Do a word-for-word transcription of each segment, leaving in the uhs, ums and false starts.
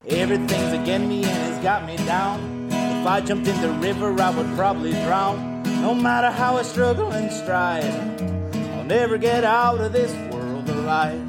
Everything's against me and it's got me down. If I jumped in the river, I would probably drown. No matter how I struggle and strive, I'll never get out of this world alive.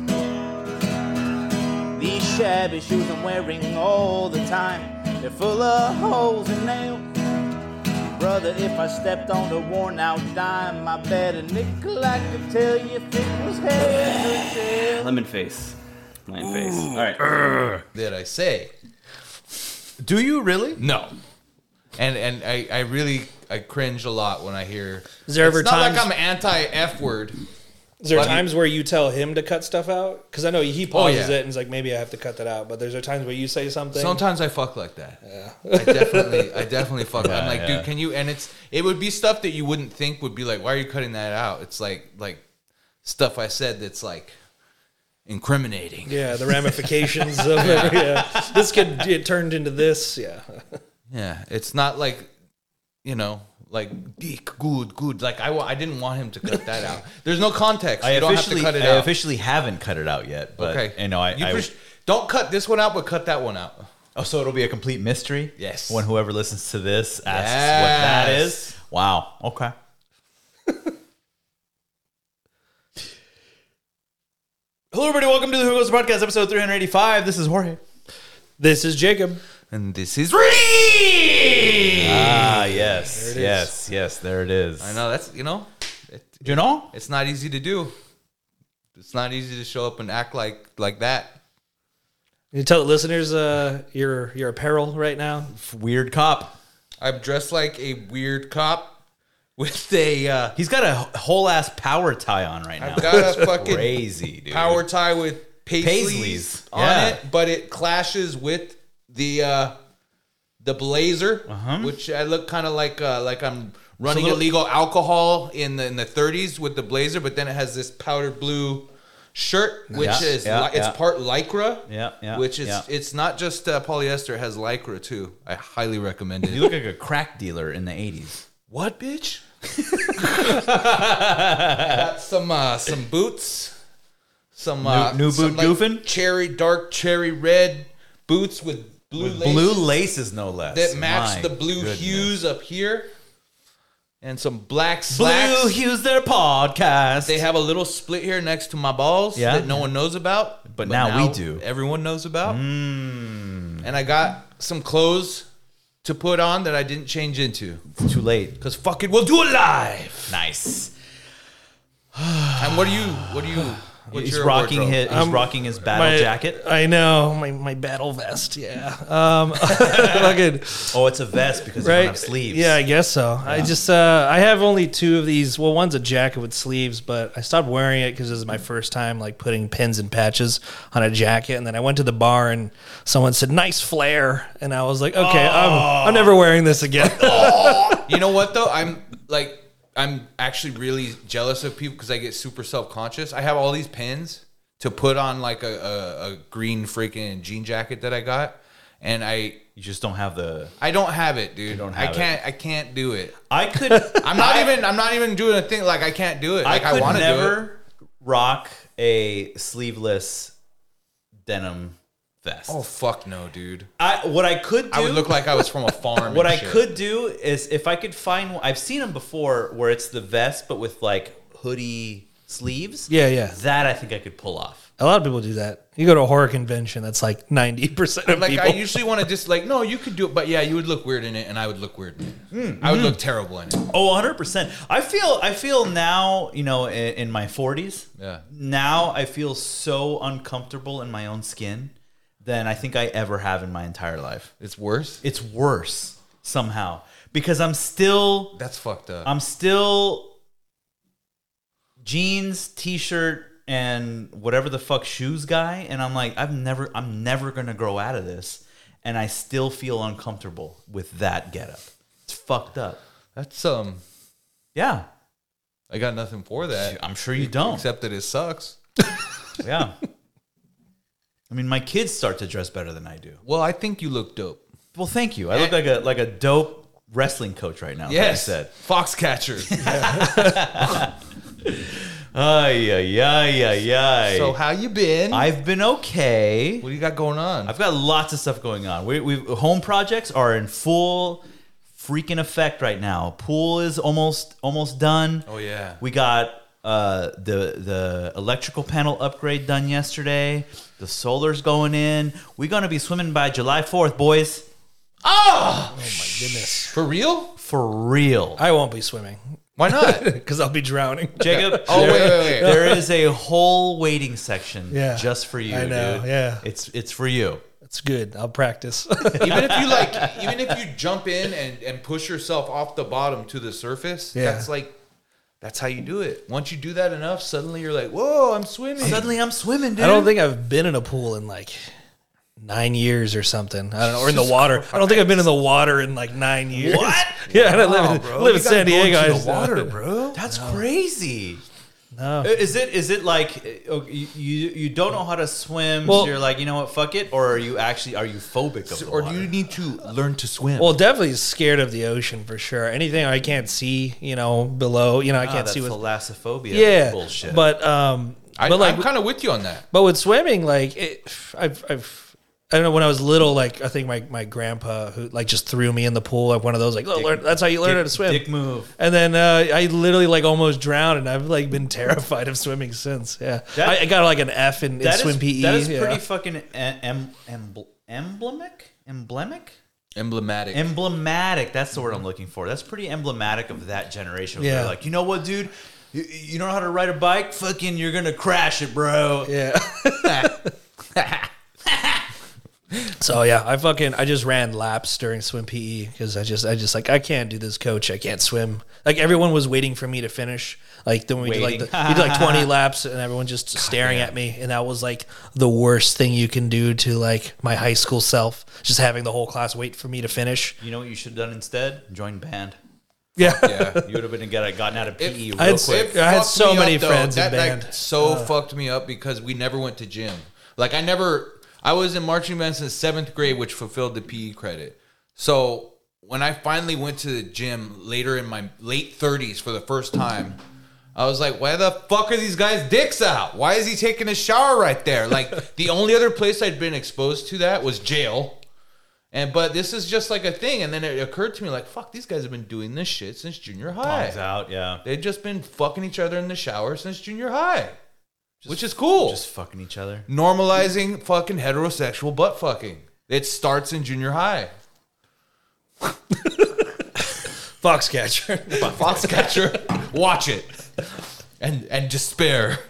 These shabby shoes I'm wearing all the time, they're full of holes and nails. Brother, if I stepped on a worn out dime, I bet a nickel I could tell you if it was head or tail. Lemon face. Lemon face. All right. Urgh. Did I say? Do you really? No. And and I, I really I cringe a lot when I hear. Is there ever it's not times, like I'm anti F word. Is there but times where you tell him to cut stuff out? Because I know he pauses oh, yeah. it and he's like, maybe I have to cut that out. But there's there times where you say something. Sometimes I fuck like that. Yeah. I definitely I definitely fuck. Yeah, I'm like, yeah. dude, can you? And it's it would be stuff that you wouldn't think would be like, why are you cutting that out? It's like like stuff I said that's like incriminating. Yeah, the ramifications of it. Yeah, this could get turned into this. Yeah. Yeah, it's not like, you know, like dick, good, good. Like I, wa- I didn't want him to cut that out. There's no context. I you don't have officially, to cut it I out. officially haven't cut it out yet. But, Okay, you know, I, You I pres- don't cut this one out, but cut that one out. oh, so it'll be a complete mystery. Yes. When whoever listens to this asks Yes. what that is. Wow. Okay. Hello, everybody. Welcome to the Who Goes Podcast, episode three eighty-five. This is Jorge. This is Jacob. And this is Reed. Ah, yes, There it is. yes, yes. There it is. I know that's you know, it, Do you know? it's not easy to do. It's not easy to show up and act like like that. You tell the listeners uh, your your apparel right now. Weird cop. I'm dressed like a weird cop with a uh, He's got a whole ass power tie on right now. I've got a fucking Crazy, dude. power tie with paisleys, Paisleys, on yeah. it, but it clashes with the uh, the blazer, Uh-huh. which I look kind of like uh, like I'm running little- illegal alcohol in the in the thirties with the blazer, but then it has this powder blue shirt, which Yeah, is yeah, li- it's yeah. part lycra, Yeah, yeah, which is yeah. it's not just uh, polyester; it has lycra too. I highly recommend it. You look like a crack dealer in the eighties. What, bitch? Got some uh, some boots, some uh, New- new some, boot goofing? cherry dark cherry red boots with blue With laces blue laces, no less. that match My the blue goodness. hues up here, and some black slacks. Blue Hues, their podcast. They have a little split here next to my balls Yeah. that no one knows about, But now we do. Everyone knows about. Mm, And I got some clothes to put on that I didn't change into it's too late. because fuck it, we'll do it live. Nice. And what do you? What do you? What's He's your rocking wardrobe? his. He's Um, rocking his battle My- jacket. I know my my battle vest. Yeah. Um. fucking, Oh, it's a vest because you right. don't have sleeves. Yeah, I guess so. I just uh, I have only two of these. Well, one's a jacket with sleeves, but I stopped wearing it because this is my first time like putting pins and patches on a jacket. And then I went to the bar and someone said nice flare, and I was like, okay, I'm I'm never wearing this again. You know what though? I'm like I'm actually really jealous of people because I get super self conscious. I have all these pins to put on like a, a, a green freaking jean jacket that I got, and I You just don't have the. I don't have it, dude. don't I have can't I can't do it. I could. I'm not even I'm not even doing a thing like I can't do it. Like I I, could want to do it. never rock a sleeveless denim vest. Oh fuck no, dude. I what I could do. I would look like I was from a farm. What and I shit. could do is if I could find. I've seen them before where it's the vest but with like hoodie sleeves. Yeah, yeah. That I think I could pull off. A lot of people do that. You go to a horror convention, that's like ninety percent of Like people. I usually want to just like no, you could do it, but yeah, you would look weird in it, and I would look weird. In it. I would look terrible in it. Oh, one hundred percent. I feel I feel now, you know, in, in my forties, Yeah. now I feel so uncomfortable in my own skin than I think I ever have in my entire life. It's worse. It's worse somehow because I'm still That's fucked up. I'm still jeans, t-shirt, and whatever the fuck shoes guy, and I'm like, I've never I'm never gonna grow out of this. And I still feel uncomfortable with that getup. It's fucked up. That's um. Yeah. I got nothing for that. I'm sure you don't. Except that it sucks. Yeah. I mean, my kids start to dress better than I do. Well, I think you look dope. Well, thank you. I look like a like a dope wrestling coach right now. Yes. Like I said. Foxcatcher. Ay, ay, ay, ay, ay. So how you been? I've been okay. what do you got going on? I've got lots of stuff going on. We, we home projects are in full freaking effect right now. Pool is almost almost done. Oh, yeah. We got uh, the the electrical panel upgrade done yesterday. The solar's going in. We're gonna be swimming by July fourth, boys. Oh, Oh my goodness. for real? For real. I won't be swimming Why not? because I'll be drowning. Jacob, Oh, there, wait, wait, wait. there is a whole waiting section Yeah. just for you, I know, dude. yeah. It's it's for you. It's good. I'll practice. even if you like, even if you jump in and, and push yourself off the bottom to the surface, Yeah. that's like, that's how you do it. Once you do that enough, suddenly you're like, whoa, I'm swimming. Suddenly I'm swimming, dude. I don't think I've been in a pool in like nine years or something. I don't know, or in the water. I don't think I've been in the water in like nine years. What? Yeah, I live, in, bro. live in You gotta San go Diego. into I the water, bro. That's crazy. No. Is it is it like uh, you you you don't know how to swim? Well- so you're like, you know what, fuck it, or are you actually are you phobic of the Or water? do you need to learn to swim? Well, definitely scared of the ocean for sure. Anything I can't see, you know, below, you know, I Ah, can't that's see with. thalassophobia Yeah, bullshit. but um, I, but like, I'm kind of with you on that. but with swimming, like, it, I've, I've, I don't know. When I was little, like, I think my, my grandpa who like just threw me in the pool, like one of those, like, oh, learn, that's how you learn dick, how to swim. dick move. And then uh, I literally like almost drowned, and I've like been terrified of swimming since. Yeah, That- I, I got like an F in, in That is swim P E. that is yeah. pretty fucking em, em, em, emblematic, emblematic, Emblematic. emblematic. That's the word I'm looking for. That's pretty emblematic of that generation. Where Yeah. they're like, you know what, dude. You, you know how to ride a bike? Fucking, you're gonna crash it, bro. Yeah. So yeah, I fucking I just ran laps during swim P E because I just I just like I can't do this, coach. I can't swim. Like everyone was waiting for me to finish. Like then we did like Waiting. the, we did like twenty laps and everyone just staring at me, and that was like the worst thing you can do to like my high school self. Just having the whole class wait for me to finish. You know what you should have done instead? Join band. Yeah. yeah. You would have been got, gotten out of P E It- I real had- quick. I had fucked so me many up, though. friends in that, band. Like, so fucked me up because we never went to gym. Like I never, I was in marching band since seventh grade, which fulfilled the P E credit. So when I finally went to the gym later in my late thirties for the first time, I was like, why the fuck are these guys' dicks out? Why is he taking a shower right there? Like the only other place I'd been exposed to that was jail. And but this is just like a thing. And then it occurred to me like, fuck, these guys have been doing this shit since junior high. Tongues out, yeah. They've just been fucking each other in the shower since junior high, which is cool. Just fucking each other. Normalizing fucking heterosexual butt fucking. It starts in junior high. Foxcatcher. Foxcatcher, watch it, and and despair.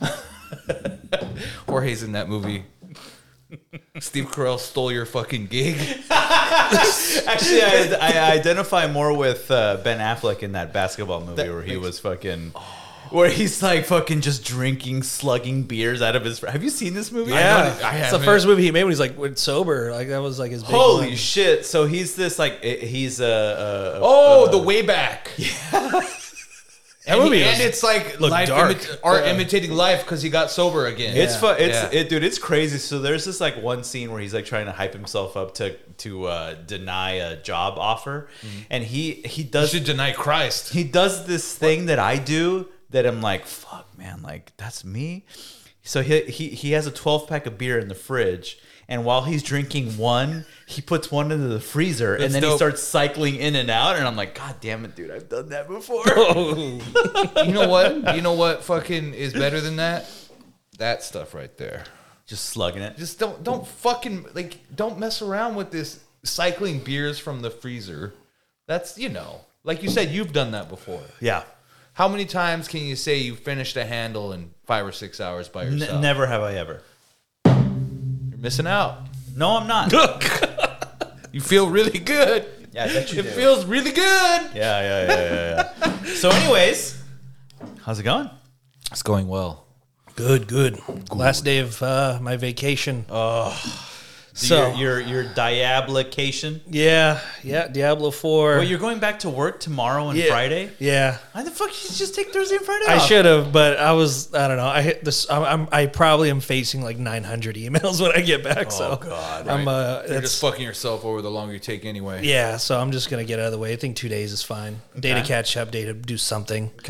Jorge's in that movie. Steve Carell stole your fucking gig. Actually, I, I identify more with uh, Ben Affleck in that basketball movie That where he makes- was fucking, where he's like fucking just drinking, slugging beers out of his. Have you seen this movie? Yeah, I it's the haven't. first movie he made when he's like when sober. Like that was like his big Holy one. shit! So he's this like i- he's a, a, a Oh, a- the way back. That and, movie he- was- and it's like looked life dark. imita- art imitating life because he got sober again. It's Yeah. fun. It's Yeah. it, dude. It's crazy. So there's this like one scene where he's like trying to hype himself up to to uh, deny a job offer, and he he You does should deny Christ. he does this thing that I do that I'm like, fuck, man, like that's me. So he he he has a twelve pack of beer in the fridge, and while he's drinking one, he puts one into the freezer, and That's then he dope. starts cycling in and out. And I'm like, God damn it, dude, I've done that before. You know what? You know what fucking is better than that? That stuff right there. Just slugging it. Just don't don't fucking like don't mess around with this cycling beers from the freezer. That's, you know, like you said, you've done that before. Yeah. How many times can you say you finished a handle in five or six hours by N- yourself? never have I ever. You're missing out. No, I'm not. You feel really good. Yeah, I bet you It do. feels really good. Yeah, yeah, yeah, yeah, yeah. So, anyways, how's it going? It's going well. Good, good. Last day of uh, my vacation. So, So your your, your diablication. yeah, yeah, Diablo four. Well, you're going back to work tomorrow and Yeah. Friday. Yeah, Why the fuck you just take Thursday and Friday I off? should have, but I was I don't know. I hit this. I'm, I'm I probably am facing like nine hundred emails when I get back. so God, I'm uh, You're that's- just fucking yourself over the longer you take anyway. yeah. So I'm just gonna get out of the way. I think two days is fine. Day to Okay. catch up. Day to do something. Okay.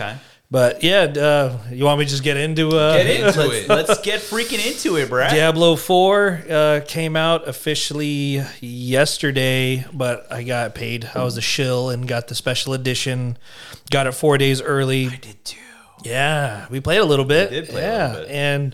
But yeah, uh, you want me to just get into uh, Get into let's, it. let's get freaking into it, Brad. Diablo four uh, came out officially yesterday, but I got paid. I was a shill and got the special edition. Got it four days early. I did too. Yeah, we played a little bit. We did play a yeah, little bit. and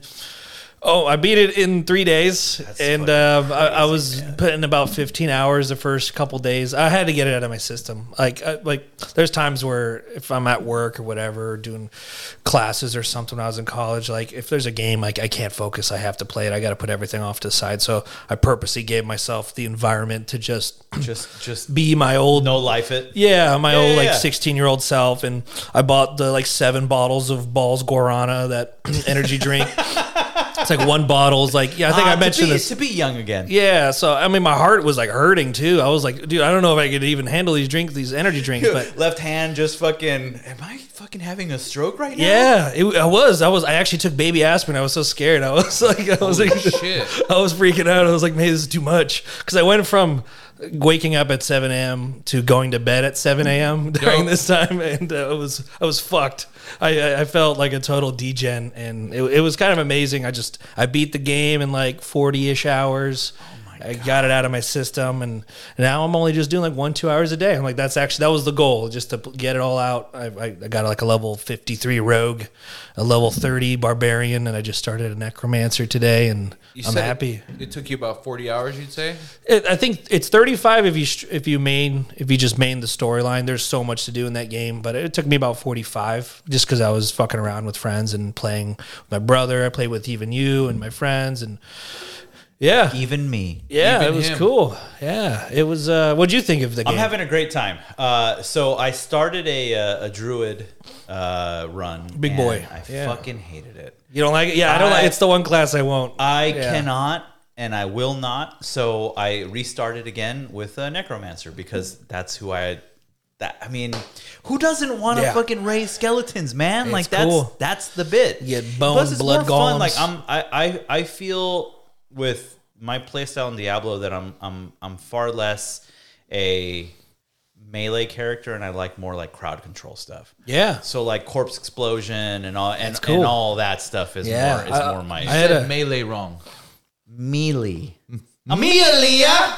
oh, I beat it in three days, That's and fucking uh, I, I was crazy, man. putting about fifteen hours the first couple days. I had to get it out of my system. Like, I, like there's times where if I'm at work or whatever, doing classes or something when I was in college, like if there's a game like I can't focus, I have to play it. I got to put everything off to the side. So I purposely gave myself the environment to just Just, just be my old no life it. yeah, my Yeah, old yeah, like yeah. sixteen year old self, and I bought the like seven bottles of Balls Guarana, that energy drink. It's like one bottle is like yeah, I think Ah, I mentioned to be, this. to be young again. Yeah, so I mean, my heart was like hurting too. I was like, dude, I don't know if I could even handle these drinks, these energy drinks, but. Left hand just fucking. Am I fucking having a stroke right now? Yeah, it, I was. I was. I actually took baby aspirin. I was so scared. I was like, I was like, shit. I was freaking out. I was like, man, this is too much. Because I went from waking up at seven a.m. to going to bed at seven a.m. during Yo. this time, and uh, it was I was fucked. I, I I felt like a total degen, and it, it was kind of amazing. I just I beat the game in like forty ish hours. I got it out of my system, and now I'm only just doing like one, two hours a day. I'm like, that's actually, that was the goal, just to get it all out. I, I, I got like a level fifty-three rogue, a level thirty barbarian, and I just started a necromancer today, and You I'm said happy. It, it took you about forty hours, you'd say? It, I think it's thirty-five if you str- if you main if you just main the storyline. There's so much to do in that game, but it took me about forty-five just because I was fucking around with friends and playing with my brother. I played with even you and my friends, and yeah, Even me. yeah, Even it was him. cool. Yeah, it was. Uh, what'd you think of the game? I'm having a great time. Uh, so I started a uh, a druid uh, run. Big and boy. I Yeah. fucking hated it. You don't like it? Yeah, I don't I- like. It's the one class I won't. I Yeah. cannot and I will not. So I restarted again with a necromancer because that's who I. That I mean, who doesn't want to Yeah. fucking raise skeletons, man? like It's that's cool. that's the bit. You get bone, Plus, it's blood more fun. golems. Like I'm, I, I, I feel with my playstyle in Diablo that I'm, I'm, I'm far less a melee character, and I like more like crowd control stuff. Yeah, So like corpse explosion and all, and, cool. and all that stuff is Yeah. more, is I- more my I had Said a- melee wrong. melee. Amelia!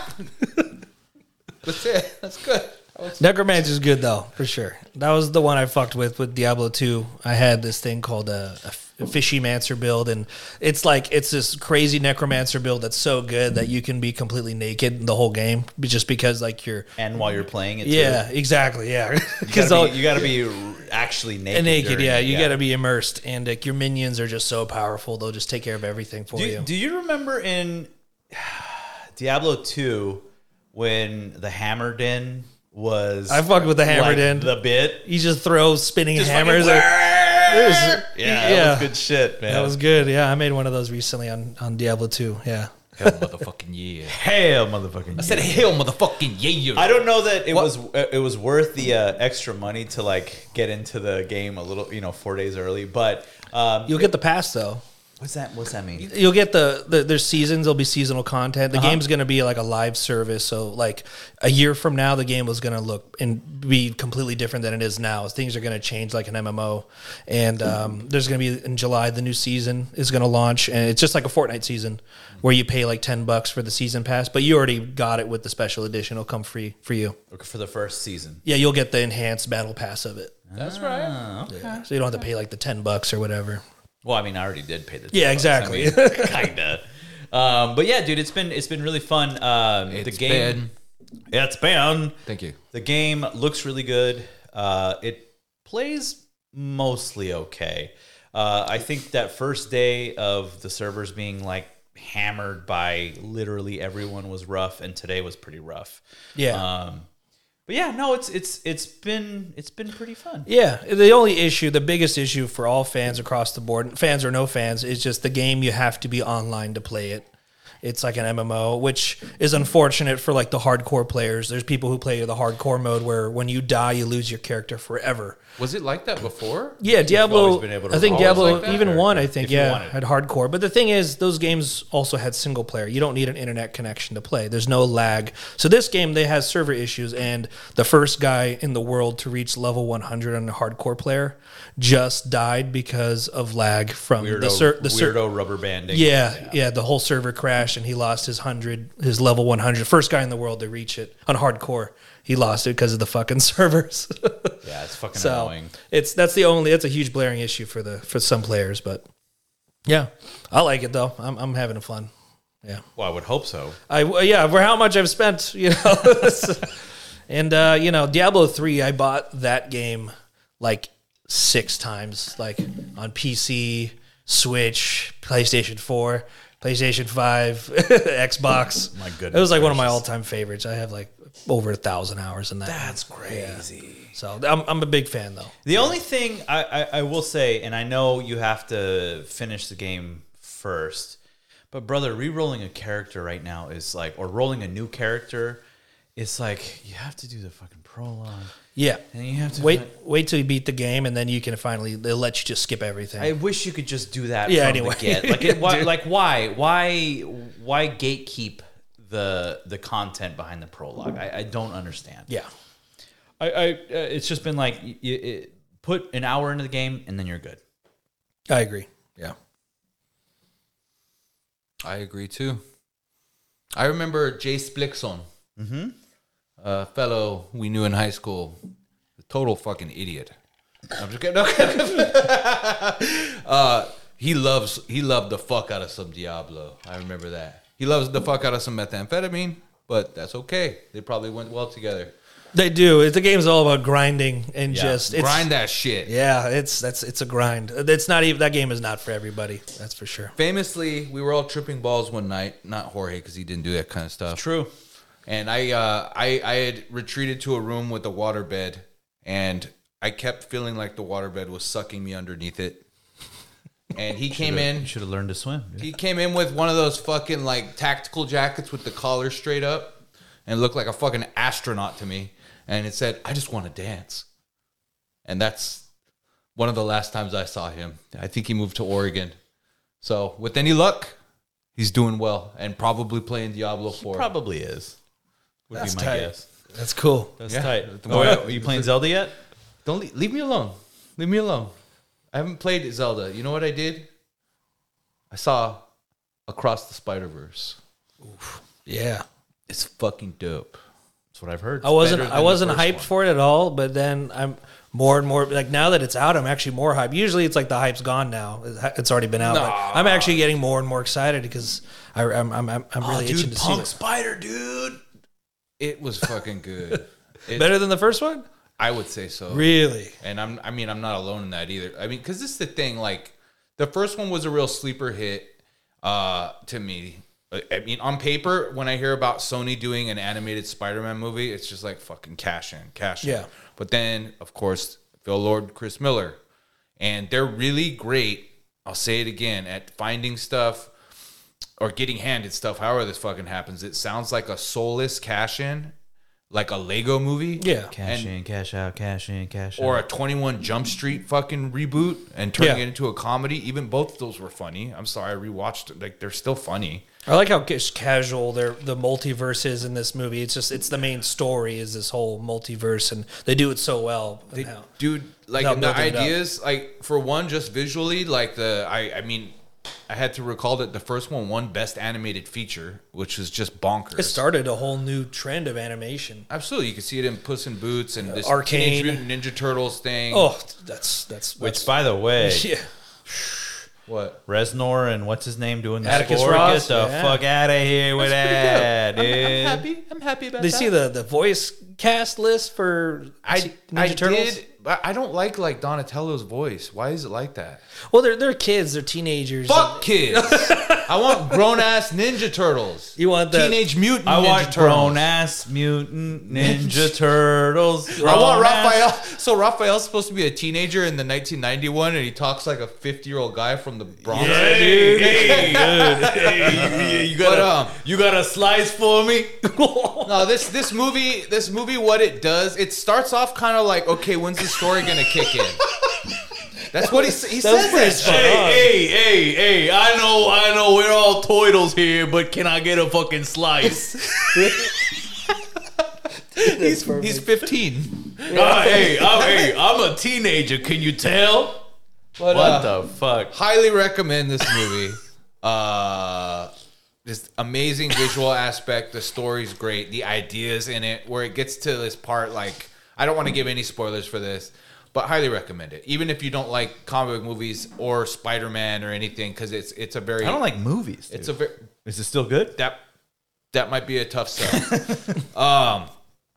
That's it. That's good. Necromancer's good though, for sure. That was the one I fucked with with Diablo two. I had this thing called a, a fishy mancer build, and it's like it's this crazy necromancer build that's so good that you can be completely naked the whole game, just because like you're. And while you're playing it, too. Yeah, exactly. Yeah, You because gotta, be, you gotta be actually naked. naked. during Yeah, it, you got to be immersed, and like your minions are just so powerful. They'll just take care of everything for Do, you. do you remember in Diablo two when the hammered in was? I fucked with the hammered like, in. the bit. You just throw spinning Just hammers. fucking- It was- yeah, yeah. that was good shit, man. That was good. Yeah, I made one of those recently on, on Diablo two. Yeah. Hell motherfucking yeah. hell, motherfucking. I said hell motherfucking yeah. I don't know that it was it was worth the uh, extra money to like get into the game a little, you know, four days early. But um, You'll get the pass though. what's that? What's that mean? You'll get the, the there's seasons. There'll be seasonal content. The Uh-huh. game's going to be like a live service. So like a year from now, the game was going to look and be completely different than it is now. Things are going to change like an M M O. And um, there's going to be in July the new season is going to launch, and it's just like a Fortnite season where you pay like ten bucks for the season pass, but you already got it with the special edition. It'll come free for you. For the first season. Yeah, you'll get the enhanced battle pass of it. That's right. Yeah. So you don't have to pay like the ten bucks or whatever. Well, I mean, I already did pay the. Yeah, ten bucks. exactly. I mean, kinda. Um, but yeah, dude, it's been it's been really fun. Um, the It's game, yeah, it's been. Thank you. The game looks really good. Uh, it plays mostly okay. Uh, I think that first day of the servers being like hammered by literally everyone was rough, and today was pretty rough. Yeah. Um, but yeah, no, it's it's it's been it's been pretty fun. Yeah, the only issue, the biggest issue for all fans across the board, fans or no fans, is just the game. You have to be online to play it. It's like an M M O, which is unfortunate for like the hardcore players. There's people who play the hardcore mode where when you die, you lose your character forever. Was it like that before? Yeah, Diablo. always been able to I think roll. Diablo Always like that? even Or one. I think if you yeah wanted. had hardcore. But the thing is, those games also had single player. You don't need an internet connection to play. There's no lag. So this game they has server issues, and the first guy in the world to reach level one hundred on a hardcore player just died because of lag from Weirdo, the ser- the ser- weirdo rubber banding. Yeah, yeah, the whole server crashed and he lost his hundred, his level one hundred. First guy in the world to reach it on hardcore. He lost it because of the fucking servers. Yeah, it's fucking so annoying. it's that's the only that's a huge blaring issue for the for some players, but yeah, I like it though. I'm I'm having fun. Yeah, Well, I would hope so. I yeah for how much I've spent, you know, and uh, you know, Diablo three. I bought that game like six times, like on P C, Switch, PlayStation four, PlayStation five, Xbox. My goodness It was like one of my gracious. all-time favorites. I have like over a thousand hours in that. That's crazy. So I'm I'm a big fan though. The only thing I, I, I will say, and I know you have to finish the game first, but brother, re-rolling a character right now is like, or rolling a new character, it's like you have to do the fucking prologue, Yeah. and you have to Wait, fin- wait till you beat the game, and then you can finally they'll let you just skip everything. I wish you could just do that. Yeah, from anyway. the get. Like, it, why, like why, why, why gatekeep the the content behind the prologue? I, I don't understand. yeah, I, I uh, it's just been like you, it, put an hour into the game and then you're good. I agree. Yeah, I agree too. I remember Jace Blixon, a fellow we knew in high school, a total fucking idiot. I'm just kidding. No. uh, he loves he loved the fuck out of some Diablo. I remember that. He loves the fuck out of some methamphetamine, but that's okay. They probably went well together. they do. It, the game's all about grinding and Yeah. just it's, Grind that shit. Yeah, it's that's it's a grind. It's not even that game is not for everybody. That's for sure. Famously, we were all tripping balls one night. Not Jorge, because he didn't do that kind of stuff. True. And I, uh, I, I had retreated to a room with a waterbed, and I kept feeling like the waterbed was sucking me underneath it. And he came in. You should have learned to swim. dude. He came in with one of those fucking like tactical jackets with the collar straight up, and looked like a fucking astronaut to me. And it said, "I just want to dance." And that's one of the last times I saw him. I think he moved to Oregon. So with any luck, he's doing well and probably playing Diablo four. Probably is. Would That's be my tight. guess. That's cool. That's Yeah. tight. Oh, Oh, yeah. are you playing Zelda yet? Don't leave, leave me alone. Leave me alone. I haven't played Zelda. You know what I did? I saw Across the Spider-Verse. Yeah, It's fucking dope. That's what I've heard. I wasn't better I than the wasn't first hyped one. for it at all, but then I'm more and more like now that it's out, I'm actually more hyped. Usually it's like the hype's gone now; it's already been out. But I'm actually getting more and more excited because I, I'm I'm I'm I'm really itching to see it. Spider, dude. It was fucking good. It, Better than the first one? I would say so. Really? And I'm, I mean, I'm not alone in that either. I mean, because this is the thing. Like, the first one was a real sleeper hit uh, to me. I mean, on paper, when I hear about Sony doing an animated Spider-Man movie, it's just like fucking cash in, cash in. Yeah. But then, of course, Phil Lord, Chris Miller, and they're really great. I'll say it again at finding stuff or getting handed stuff. However this fucking happens, it sounds like a soulless cash in, like a Lego movie. Yeah. Cash And- in, cash out, cash in, cash or a out. twenty-one Jump Street fucking reboot and turning Yeah. it into a comedy. Even both of those were funny. I'm sorry, I rewatched it. Like, they're still funny. I like how ca- casual they're, the multiverse is in this movie. It's just it's the main story is this whole multiverse, and they do it so well. They, now. dude, like Without the building it up. ideas, like for one, just visually, like the I, I mean, I had to recall that the first one won Best Animated Feature, which was just bonkers. It started a whole new trend of animation. Absolutely, you can see it in Puss in Boots and this Arcane. Teenage Mutant Ninja Turtles thing. Oh, that's that's Which, that's, by the way, yeah. what? Reznor and what's his name doing the Atticus score? Ross, Get the yeah. fuck out of here with that, I'm, dude. I'm happy. I'm happy about Did you that. see the, the voice cast list for I, Ninja I Turtles? did, but I don't like like Donatello's voice. Why is it like that? Well, they're they're kids, they're teenagers. Fuck kids. I want grown ass Ninja Turtles. You want the Teenage Mutant I Ninja want Turtles. grown ass mutant ninja turtles. I want Grown-ass- Raphael. So Raphael's supposed to be a teenager in the nineteen ninety-one, and he talks like a fifty-year-old guy from the Bronx. Yeah, dude. Hey, good. Hey, you got But, a, um, you got a slice for me? No, this this movie, this movie, what it does, it starts off kind of like, okay, when's the story gonna kick in? That's what he s- he That was says. pretty That spot shit. on. Hey, hey, hey! I know, I know. We're all toidles here, but can I get a fucking slice? He's, he's fifteen. Uh, hey, I'm, hey, I'm a teenager. Can you tell? But, What uh, the fuck? highly recommend this movie. Uh, just amazing visual aspect. The story's great. The ideas in it, where it gets to this part, like I don't want to give any spoilers for this, but highly recommend it. Even if you don't like comic book movies or Spider-Man or anything, because it's it's a very I don't like movies. it's dude. a very Is it still good? that that might be a tough sell. um,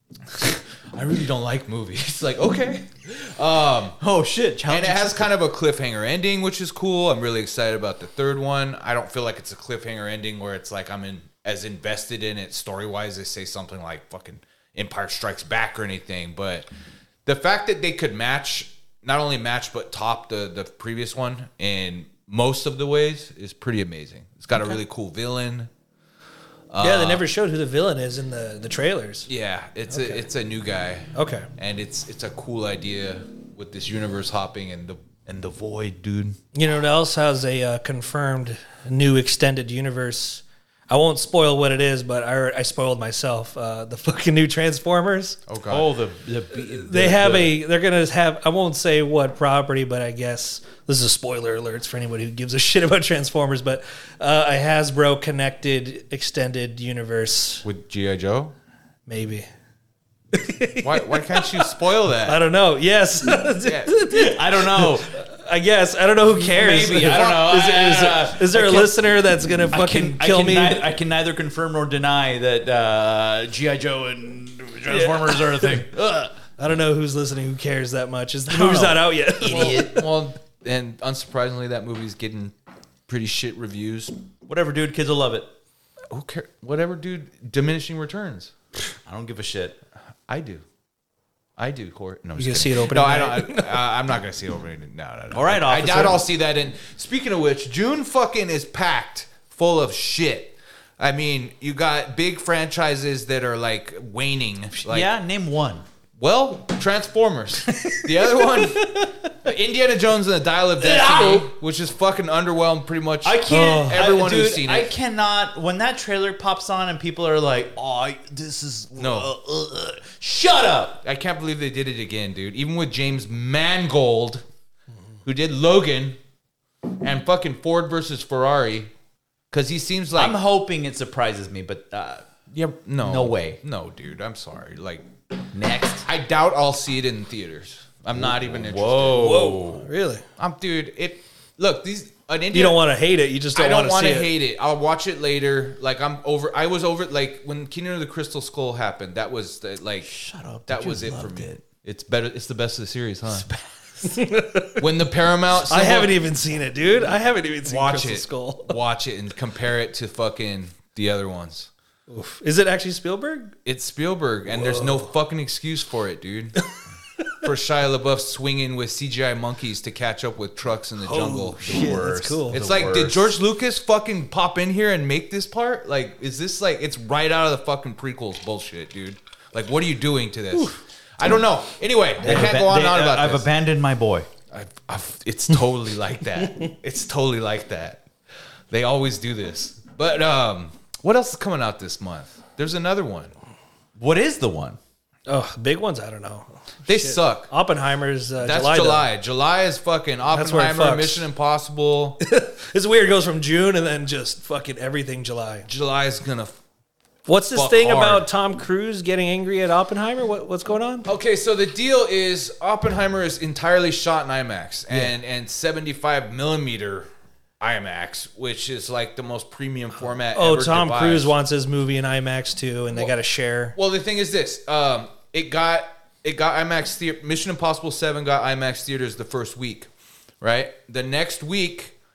I really don't like movies. It's like okay. Um, Oh shit! and Challenge it has kind of a cliffhanger ending, which is cool. I'm really excited about the third one. I don't feel like it's a cliffhanger ending where it's like I'm in as invested in it story wise. They say something like fucking Empire Strikes Back or anything, but the fact that they could match, not only match but top the the previous one in most of the ways is pretty amazing. It's got a really cool villain. yeah, they never showed who the villain is in the, the trailers. Yeah, it's a it's a new guy. Okay. And it's it's a cool idea with this universe hopping and the and the void, dude. You know what else has a uh, confirmed new extended universe? I won't spoil what it is, but I, I spoiled myself. Uh, the fucking new Transformers. Oh god. Oh, the, the, They have a. They're gonna have. I won't say what property, but I guess this is spoiler alerts for anybody who gives a shit about Transformers. But uh, a Hasbro connected extended universe, With G I. Joe? maybe. Why why can't you spoil I that? don't know. Yes, Yeah. I don't know. I guess I don't know who cares. Maybe, I don't know. Is, is, Uh, is there I a can't- listener that's gonna I fucking can, kill I can me? Neither, I can neither confirm nor deny that uh, G I. Joe and Transformers are a thing. Ugh. I don't know who's listening. Who cares that much? Is the movie's not out yet? Well, well, and unsurprisingly, that movie's getting pretty shit reviews. Whatever, dude. Kids will love it. Who care? Whatever, dude. Diminishing returns. I don't give a shit. I do. I do, Court. No, I'm You just gonna see kidding. it opening No, I night? don't. I, uh, I'm not gonna see it opening. No, no, no. All right, I, I officer. doubt I'll see that. And speaking of which, June fucking is packed full of shit. I mean, you got big franchises that are like waning. Like, Yeah, name one. Well, Transformers. The other one, Indiana Jones and the Dial of Destiny, which is fucking underwhelmed pretty much. I can't. Oh. Everyone I, who's dude, seen I it. cannot. When that trailer pops on and people are like, "Oh, this is No. uh, uh, uh," shut up. I can't believe they did it again, dude. Even with James Mangold, who did Logan, and fucking Ford versus Ferrari, because he seems like I'm hoping it surprises me, but uh, yeah, no, No way. no, dude. I'm sorry. Like, next. I doubt I'll see it in theaters. I'm not even interested. Whoa. Really? I'm, dude. It look these an Indiana. You don't want to hate it. You just don't, I don't want want to to see hate it. I'll watch it later. Like I'm over. I was over. Like when Kingdom of the Crystal Skull happened. That was the, like. Shut up, That dude, you was it for loved me. it. It's better. It's the best of the series, huh? When the Paramount. it. I haven't even seen it, dude. I haven't even seen watch Crystal it. Skull. Watch it and compare it to fucking the other ones. Is it actually Spielberg? It's Spielberg, and there's no fucking excuse for it, dude. For Shia LaBeouf swinging with C G I monkeys to catch up with trucks in the jungle. Shit, that's cool. It's The like, did worst. George Lucas fucking pop in here and make this part? Like, is this like, it's right out of the fucking prequels bullshit, dude. Like, what are you doing to this? I don't know. Anyway, I can't go on and on about I've this. abandoned my boy. I've, I've, it's totally like that. It's totally like that. They always do this. But um, what else is coming out this month? There's another one. What is the one? Oh, the big ones. I don't know. They suck. Oppenheimer's uh, That's July. July. though. July is fucking That's where it Oppenheimer, fucks. Mission Impossible. It's weird. It goes from June and then just fucking everything July. July is gonna. What's this Fuck thing hard. about Tom Cruise getting angry at Oppenheimer? What, what's going on? Okay, so the deal is Oppenheimer is entirely shot in IMAX and and seventy-five millimeter IMAX, which is like the most premium format. Oh, ever Tom devised. Cruise wants his movie in IMAX too, and they got to share. Well, the thing is this: um, it got it got IMAX theater. Mission Impossible Seven got IMAX theaters the first week, right? The next week,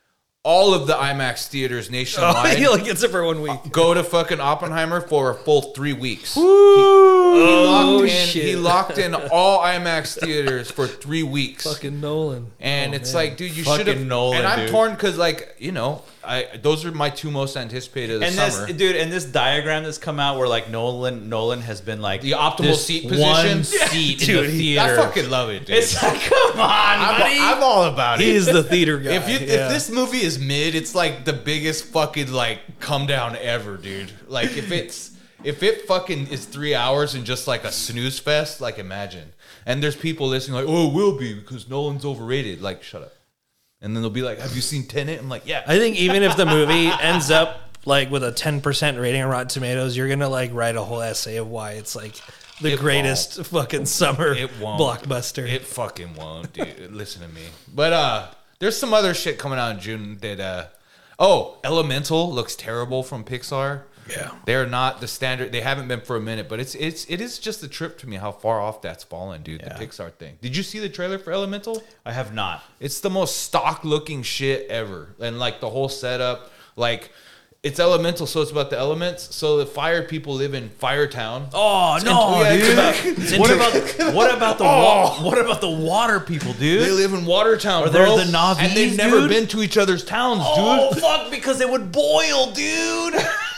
all of the IMAX theaters nationwide. Oh, he only gets it for one week. Go to fucking Oppenheimer for a full three weeks. He, he Oh, locked in. shit. He locked in all IMAX theaters for three weeks. Fucking Nolan. And Oh, it's man. like, dude, you Fucking should have. Nolan, and I'm dude. torn because, like, you know, I those are my two most anticipated of the And summer. this dude, and this diagram that's come out where like Nolan, Nolan has been like The optimal this seat one position? seat in Dude, the he- I theater. fucking love it, dude. It's like, come on, I'm, buddy. I'm all about it. He's the theater guy. If you yeah. if this movie is mid, it's like the biggest fucking like come down ever, dude. Like if it's if it fucking is three hours and just like a snooze fest, like imagine. And there's people listening like, oh, it will be because Nolan's overrated. Like, shut up. And then they'll be like, have you seen Tenet? I'm like, yeah. I think even if the movie ends up like with a ten percent rating on Rotten Tomatoes, you're gonna like write a whole essay of why it's like the It greatest fucking summer It won't. blockbuster. It fucking won't, dude. Listen to me. But uh there's some other shit coming out in June that uh oh, Elemental looks terrible from Pixar. Yeah. They're not the standard. They haven't been for a minute, but it's it's it is just a trip to me how far off that's fallen, dude. Yeah. The Pixar thing. Did you see the trailer for Elemental? I have not. It's the most stock looking shit ever. And like the whole setup, like it's elemental, so it's about the elements. So the fire people live in Firetown. Oh no, Yeah, it's dude! about- what about what about the wa- what about the water people, dude? They live in Watertown, Are there bro. the Na'vis, and they've never dude? been to each other's towns, Oh dude. fuck! Because it would boil, dude.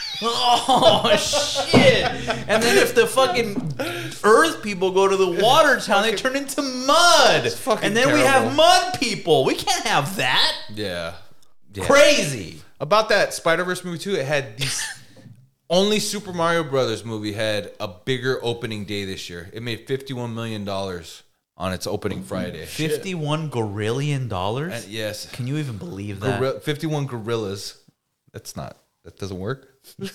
Oh shit! And then if the fucking Earth people go to the water town, they turn into mud. fucking And then we terrible. have mud people. We can't have that. Yeah. Yeah. Crazy. About that Spider-Verse movie too, it had these only Super Mario Brothers movie had a bigger opening day this year. It made fifty-one million dollars on its opening Friday. Fifty-one gorillion dollars. And yes. Can you even believe that? Gorilla, fifty-one gorillas. That's not that doesn't work.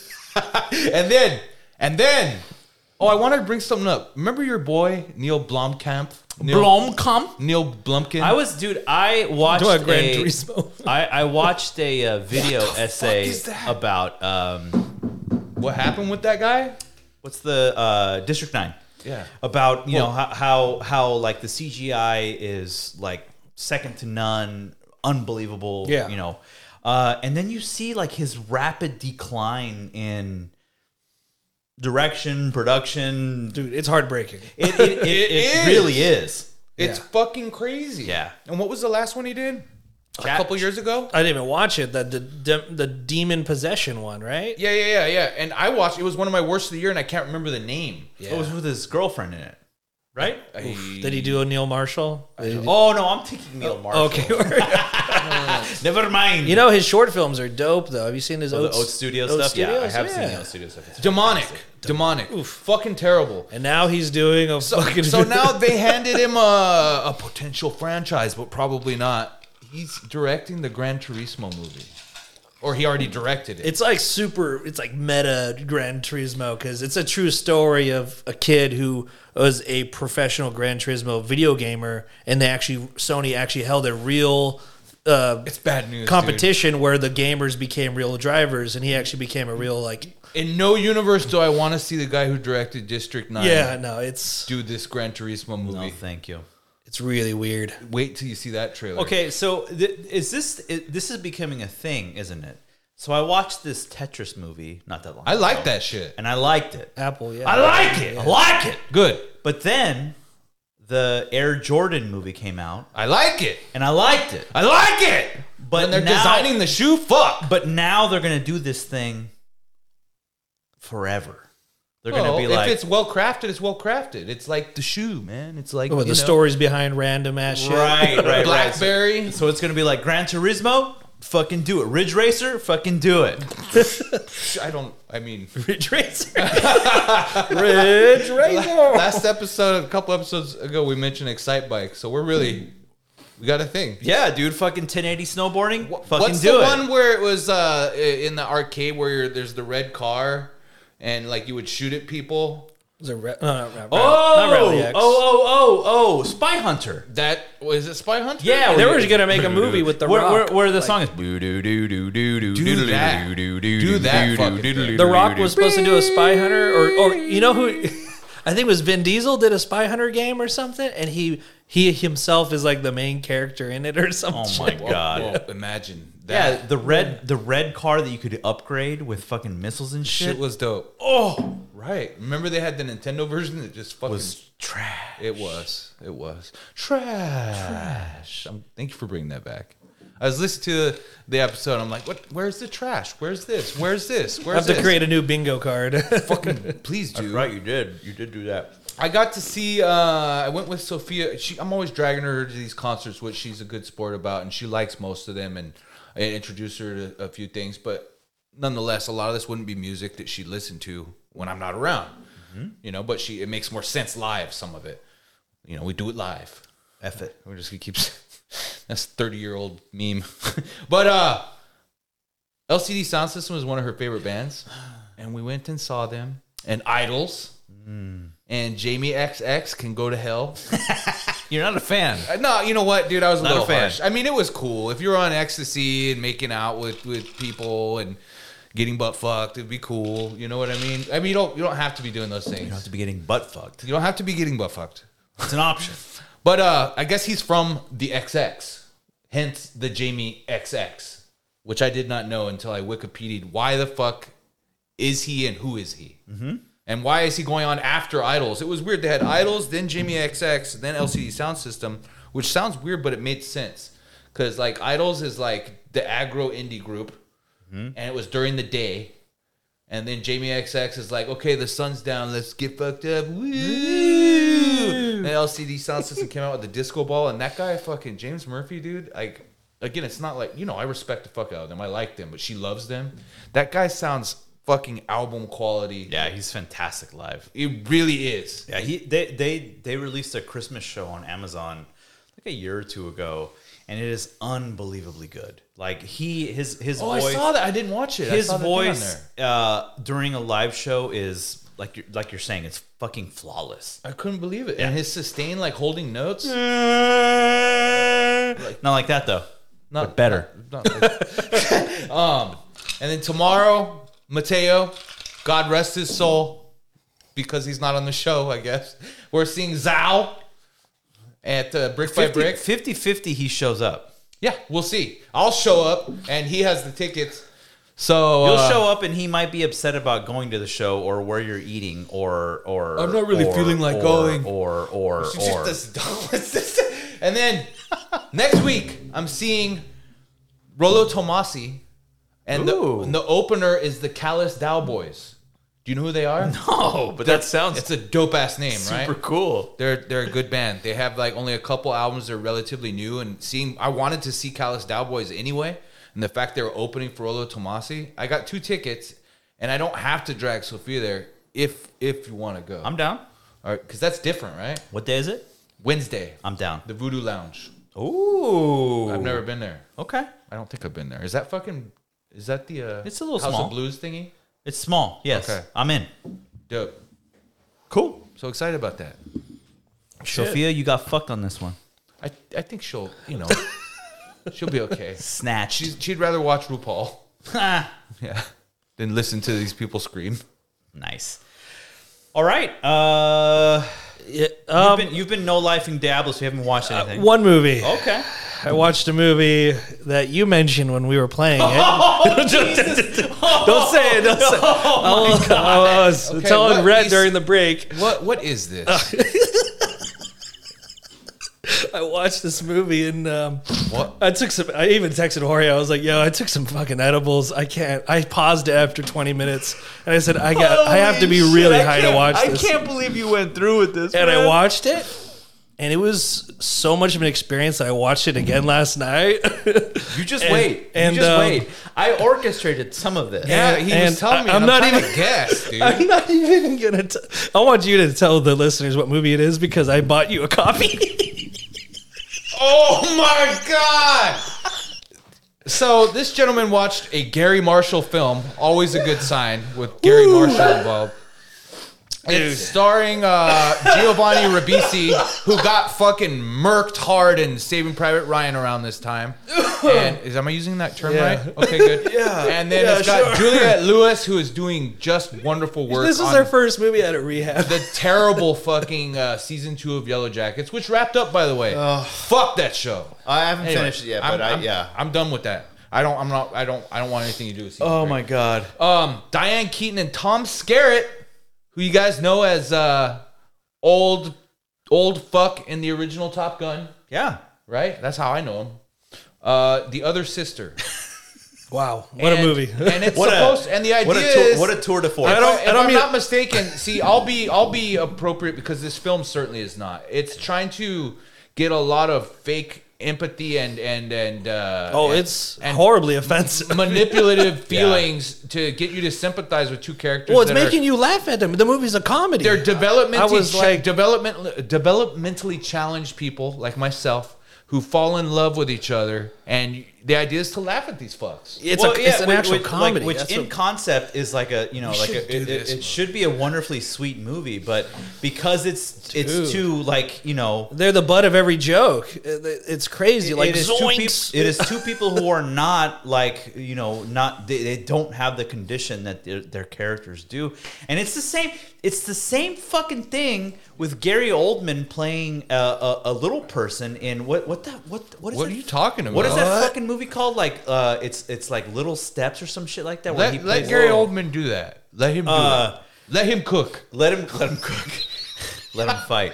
and then and then oh, I wanted to bring something up. Remember your boy Neil Blomkamp? Neil, Blomkamp. Neil Blumpkin. I was, dude. I watched Talking about Gran a, Turismo. I, I watched a uh, video essay is that? about um, what happened with that guy? what's the uh, District Nine? Yeah. About you Well- know how, how how like the C G I is like second to none, unbelievable. Yeah. You know, uh, and then you see like his rapid decline in direction, production. Dude, it's heartbreaking. It it, it, it, is. really is. It's Yeah. fucking crazy. Yeah. And what was the last one he did? A Chat- couple years ago? I didn't even watch it. The the, the, the demon possession one, right? Yeah, yeah, yeah, yeah. And I watched it was one of my worst of the year and I can't remember the name. It was with his girlfriend in it, right? I- Did he do a Neil Marshall? Did he do- Oh no, I'm thinking Neil Marshall. Okay. Never mind. You know his short films are dope though. Have you seen his Oh, the Oats, Oat Studio Oat stuff. Yeah, I Studios? have seen Yeah. the Oat Studio stuff. It's Demonic. Demonic. Fucking terrible. And now he's doing a So, fucking. so now they handed him a, a potential franchise, but probably not. He's directing the Gran Turismo movie. Or he already directed it. It's like super. It's like meta Gran Turismo because it's a true story of a kid who was a professional Gran Turismo video gamer, and they actually Sony actually held a real uh, It's bad news. competition where the gamers became real drivers, and he actually became a real like. dude. In no universe do I want to see the guy who directed District nine Yeah, no, it's do this Gran Turismo movie. No, thank you. it's really weird. Wait till you see that trailer. Okay, so th- is this i this is becoming a thing, isn't it? So I watched this Tetris movie not that long. I ago, like that shit. and I liked it. Apple, yeah, I like it. I like it. Good. But then the Air Jordan movie came out, I like it. and I liked it. I like it. But when they're now- designing the shoe, fuck. But now they're gonna do this thing forever. They're Well, gonna be if like, it's well crafted, it's well crafted. It's like the shoe, man. It's like Oh, you the know, stories behind random ass shit. right, right, right. Blackberry. So it's gonna be like Gran Turismo. Fucking do it. Ridge Racer. Fucking do it. I don't. I mean, Ridge Racer. Ridge Racer. last episode, a couple episodes ago, we mentioned Excite Bike, so we're really we got a thing. Yeah, dude. Fucking ten eighty snowboarding. Fucking What's do the it. one where it was uh, in the arcade where you're, there's the red car and like you would shoot at people? Was it Ra- no, not Ra- Oh, not Rally X. oh, oh, oh, oh, Spy Hunter. That was it. Spy Hunter. Yeah, They where were you- gonna make a movie with the where, Rock. where, where the Like, song is. Do do do do do Do that. Do that fucking thing. The Rock was supposed to do a Spy Hunter, or or you know who? I think it was Vin Diesel did a Spy Hunter game or something, and he he himself is like the main character in it or something. Oh my Well, god. well, imagine Yeah, the red the red car that you could upgrade with fucking missiles and shit, shit was dope. Oh, right. Remember they had the Nintendo version that just fucking was trash. It was. It was trash. Trash. Um, thank you for bringing that back. I was listening to the episode. I'm like, what? Where's the trash? Where's this? Where's this? I Where's have to this? create a new bingo card. Fucking please do. Right, you did. You did do that. I got to see. Uh, I went with Sophia. She, I'm always dragging her to these concerts, which she's a good sport about, and she likes most of them. And I introduced her to a few things, but nonetheless, a lot of this wouldn't be music that she'd listen to when I'm not around. Mm-hmm. You know, but she it makes more sense live. Some of it, you know, we do it live. F it. We're just gonna keep. That's thirty year old meme, but uh, L C D Sound System was one of her favorite bands, and we went and saw them. And Idols. Mm. And Jamie X X can go to hell. You're not a fan. Uh, no, you know what, dude? I was a Not little a fan. harsh. I mean, it was cool. If you're on ecstasy and making out with, with people and getting butt fucked, it'd be cool. You know what I mean? I mean, you don't you don't have to be doing those things. You don't have to be getting butt fucked. You don't have to be getting butt fucked. It's an option. But uh, I guess he's from the X X, hence the Jamie X X, which I did not know until I Wikipedia'd. Why the fuck is he and who is he? Mm-hmm. And why is he going on after Idols? It was weird. They had Idols, then Jamie X X, then L C D Sound System, which sounds weird, but it made sense. Because, like, Idols is, like, the aggro indie group, mm-hmm. and it was during the day. And then Jamie X X is like, okay, the sun's down, let's get fucked up. Woo! And L C D Sound System came out with the disco ball, and that guy, fucking James Murphy, dude, like, again, it's not like, you know, I respect the fuck out of them. I like them, but she loves them. That guy sounds fucking album quality. Yeah, he's fantastic live. It really is. Yeah, he they they they released a Christmas show on Amazon like a year or two ago, and it is unbelievably good. Like he his his Oh, voice, I saw that. I didn't watch it. I his saw that thing on voice there. uh, during a live show is like you're, like you're saying, it's fucking flawless. I couldn't believe it. And his sustain, like holding notes. Not like that though. Not but better. Not, not like, um, and then tomorrow, Mateo, God rest his soul, because he's not on the show, I guess. We're seeing Zao at uh, Brick by Brick. fifty fifty he shows up. Yeah, we'll see. I'll show up, and he has the tickets. So You'll uh, show up and he might be upset about going to the show or where you're eating or or I'm not really or, feeling like or, going. or or Shit, or this- what's this? And then next week, I'm seeing Rolo Tomasi, and the, Ooh. and the opener is the Callous Dow Boys. Do you know who they are? No, but that sounds It's a dope ass name, super right? cool. They're they're a good band. They have like only a couple albums. They're relatively new, and seeing I wanted to see Callous Dow Boys anyway, and the fact they were opening for Rolo Tomasi, I got two tickets, and I don't have to drag Sophia there if if you want to go. I'm down. All right, because that's different, right? What day is it? Wednesday, I'm down. the Voodoo Lounge. Ooh. I've never been there. Okay. I don't think I've been there. Is that fucking? Is that the? Uh, It's a little House small. of Blues thingy. It's small. Yes. Okay. I'm in. Dope. Cool. So excited about that. Sophia, you got fucked on this one. I I think she'll you know she'll be okay. Snatched. She's, she'd rather watch RuPaul, Ha. yeah, than listen to these people scream. Nice. All right. Uh, Yeah, you've um, been you've been no lifing Diablo, so you haven't watched anything. one movie. Okay. I watched a movie that you mentioned when we were playing it. don't say it. Don't say it. Oh, I, I was Okay, telling what Red is- during the break. What what is this? I watched this movie and um, What? I took some. I even texted Jorge. I was like, "Yo, I took some fucking edibles. I can't." I paused it after twenty minutes and I said, "I got. I have to be Holy really shit, I high to can't- watch I this." can't believe you went through with this. And I man. watched it, and it was so much of an experience that I watched it again last night. You just And- wait. and, you just um, wait. I orchestrated some of this. Yeah, he and was telling me. I- I'm and I'm not trying even- to guess, dude. I'm not even gonna. T- I want you to tell the listeners what movie it is because I bought you a copy. Oh my god! So this gentleman watched a Gary Marshall film, always a good sign with Gary Marshall involved. It's starring uh, Giovanni Ribisi, who got fucking murked hard in Saving Private Ryan around this time. And is am I using that term Yeah. right? Okay, good. Yeah. And then Yeah, it's got sure. Juliette Lewis, who is doing just wonderful work. This was on their first movie out of rehab. the terrible fucking uh, season two of Yellow Jackets, which wrapped up, by the way. Fuck that show. I haven't Anyway, finished it yet, I'm, but I I'm- yeah. I'm done with that. I don't. I'm not. I don't. I don't want anything to do with Caesar Oh Drake. my god. Um, Diane Keaton and Tom Skerritt, who you guys know as uh, old, old fuck in the original Top Gun, Yeah. right? That's how I know him. Uh, the other sister. Wow, what And- a movie! And it's What a- supposed. and the idea What a tour, is what a tour de force. If, I don't- I, if I don't I'm mean- not mistaken, see, I'll be I'll be appropriate because this film certainly is not. It's trying to get a lot of fake empathy and and and uh, oh, and- it's and horribly offensive. manipulative feelings to get you to sympathize with two characters. Well, it's that are- making you laugh at them. The movie's a comedy. they're developmentally I was cha- like- development developmentally challenged people like myself who fall in love with each other, and the idea is to laugh at these fucks. It's Well, a yeah, it's an which- actual which, like, comedy, which That's in what- concept is like a you know like should a, do it, this, it, it should be a wonderfully sweet movie, but because it's it's Dude. too like you know they're the butt of every joke. It- It's crazy. Like it is two zoinks. peop- it is two people who are not like you know not they, they don't have the condition that their, their characters do, and it's the same it's the same fucking thing with Gary Oldman playing a, a, a little person in what what the what what is What that- are you talking about? What is that What? fucking movie called? Like uh, it's it's like Little Steps or some shit like that. Where he Let, let plays Gary little- Oldman do that. Let him do Uh, it. Let him cook. Let him let him cook. Let him fight.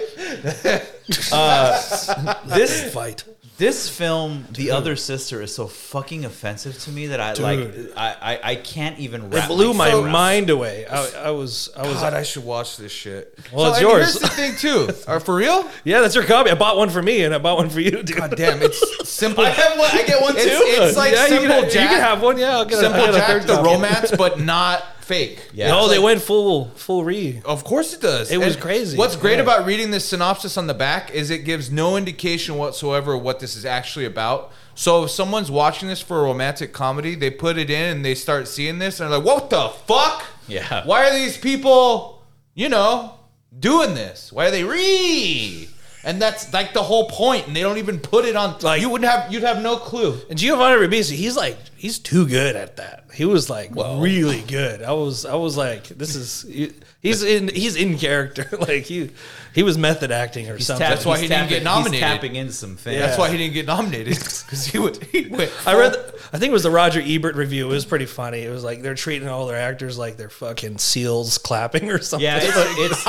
Uh, this fight. this film, The Other Sister, is so fucking offensive to me that I like Dude. I, I, I can't even It wrap blew my myself- mind away. I, I was I was God, I should watch this shit. Well, it's and yours. Here's the thing, too. Are for real? yeah, that's your copy. I bought one for me and I bought one for you, dude. God damn, it's simple. I have one. I get one too. It's, it's like yeah, you Simple can, Jack. You can have one. Yeah, I'll get a, Simple I'll get a Jack, third the copy. romance, but not fake. Yeah. No, It's they like- went full full re. Of course it does. It was And crazy. What's great Yeah. about reading this synopsis on the back is it gives no indication whatsoever of what this is actually about. So if someone's watching this for a romantic comedy, they put it in and they start seeing this and they're like, what the fuck? Yeah. Why are these people, you know, doing this? Why are they re? And that's like the whole point, and they don't even put it on. Like- you wouldn't have, you'd have no clue. And Giovanni Ribisi, he's like, he's too good at that. He was like really good. I was, I was like, this is, he's in, he's in character. Like he, he was method acting or He's something. tapping- That's why he's he didn't tapping- get nominated. He's tapping in some things. That's why he didn't get nominated because he would. He went I read, the, I think it was the Roger Ebert review. It was pretty funny. It was like they're treating all their actors like they're fucking seals clapping or something. Yeah, it's,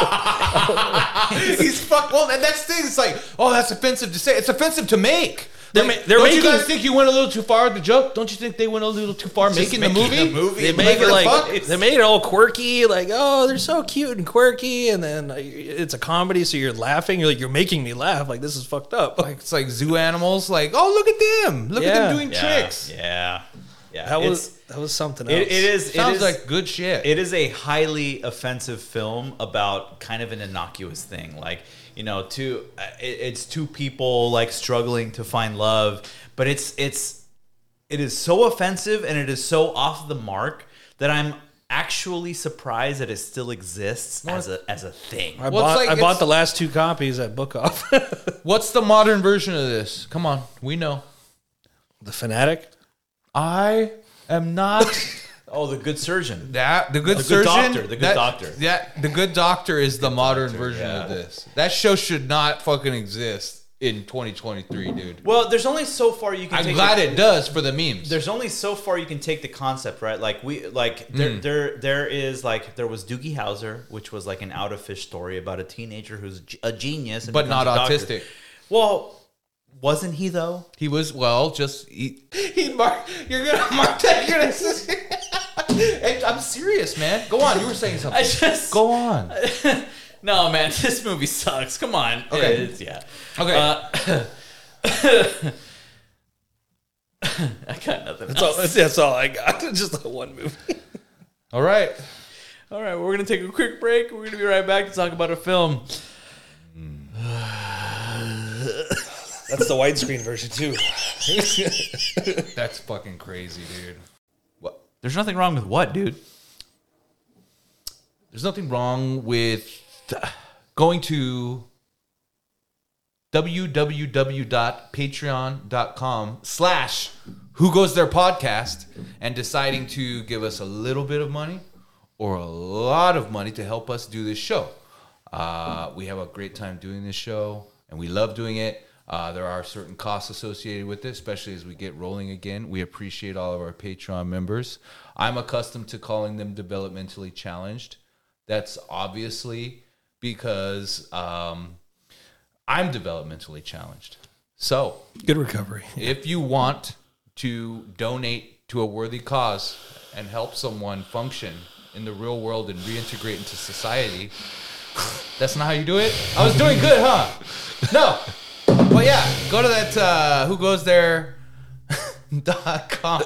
it's He's fuck. Well, and that's the thing. It's like, oh, that's offensive to say. It's offensive to make. They're Like, ma- they're don't you making- guys think you went a little too far with the joke? Don't you think they went a little too far making, making the movie? the movie. They Like, make it what the like fuck? they made it all quirky, like oh they're so cute and quirky, and then uh, it's a comedy, so you're laughing. You're like you're making me laugh. Like this is fucked up. Like it's like zoo animals. Like, oh, look at them. Look at Yeah. them doing yeah, tricks. Yeah, yeah. That It's- was that was something else. It, it is. It Sounds is, like good shit. It is a highly offensive film about kind of an innocuous thing, like you know, two. uh, It, it's two people like struggling to find love, but it's it's it is so offensive and it is so off the mark that I'm actually surprised that it still exists as a as a thing. I Well, it's bought like I bought it's- the last two copies at Book Off. What's the modern version of this? Come on, we know. The Fanatic. I am not. Oh, The Good Surgeon. That the good The Good surgeon, Doctor, The Good that- Doctor. Yeah, the good doctor is the modern version yeah. of this. That show should not fucking exist in twenty twenty-three, dude. Well, there's only so far you can. I'm take glad the, it does for the memes. There's only so far you can take the concept, right? Like we, like there, Mm. there, there is like there was Doogie Howser, which was like an out of fish story about a teenager who's g- a genius, and but becomes not a doctor. autistic. Well, wasn't he though? He was well, just he. He mark. You're gonna mark that. You're gonna. Hey, I'm serious, man. Go on. You were saying something. I just Go on. no, man. This movie sucks. Come on. Okay. It's, yeah. Okay. Uh, I got nothing. That's all. That's, that's all I got. Just the one movie. All right. All right, we're gonna take a quick break. We're gonna be right back to talk about a film. That's the widescreen version too. That's fucking crazy, dude. What? There's nothing wrong with what, dude? There's nothing wrong with going to www.patreon.com slash who goes their podcast and deciding to give us a little bit of money or a lot of money to help us do this show. Uh, we have a great time doing this show and we love doing it. Uh, there are certain costs associated with this, especially as we get rolling again. We appreciate all of our Patreon members. I'm accustomed to calling them developmentally challenged. That's obviously because um, I'm developmentally challenged. So, Good recovery. if you want to donate to a worthy cause and help someone function in the real world and reintegrate into society, that's not how you do it? I was doing good, huh? No. Well, yeah, go to that uh, who goes there dot com.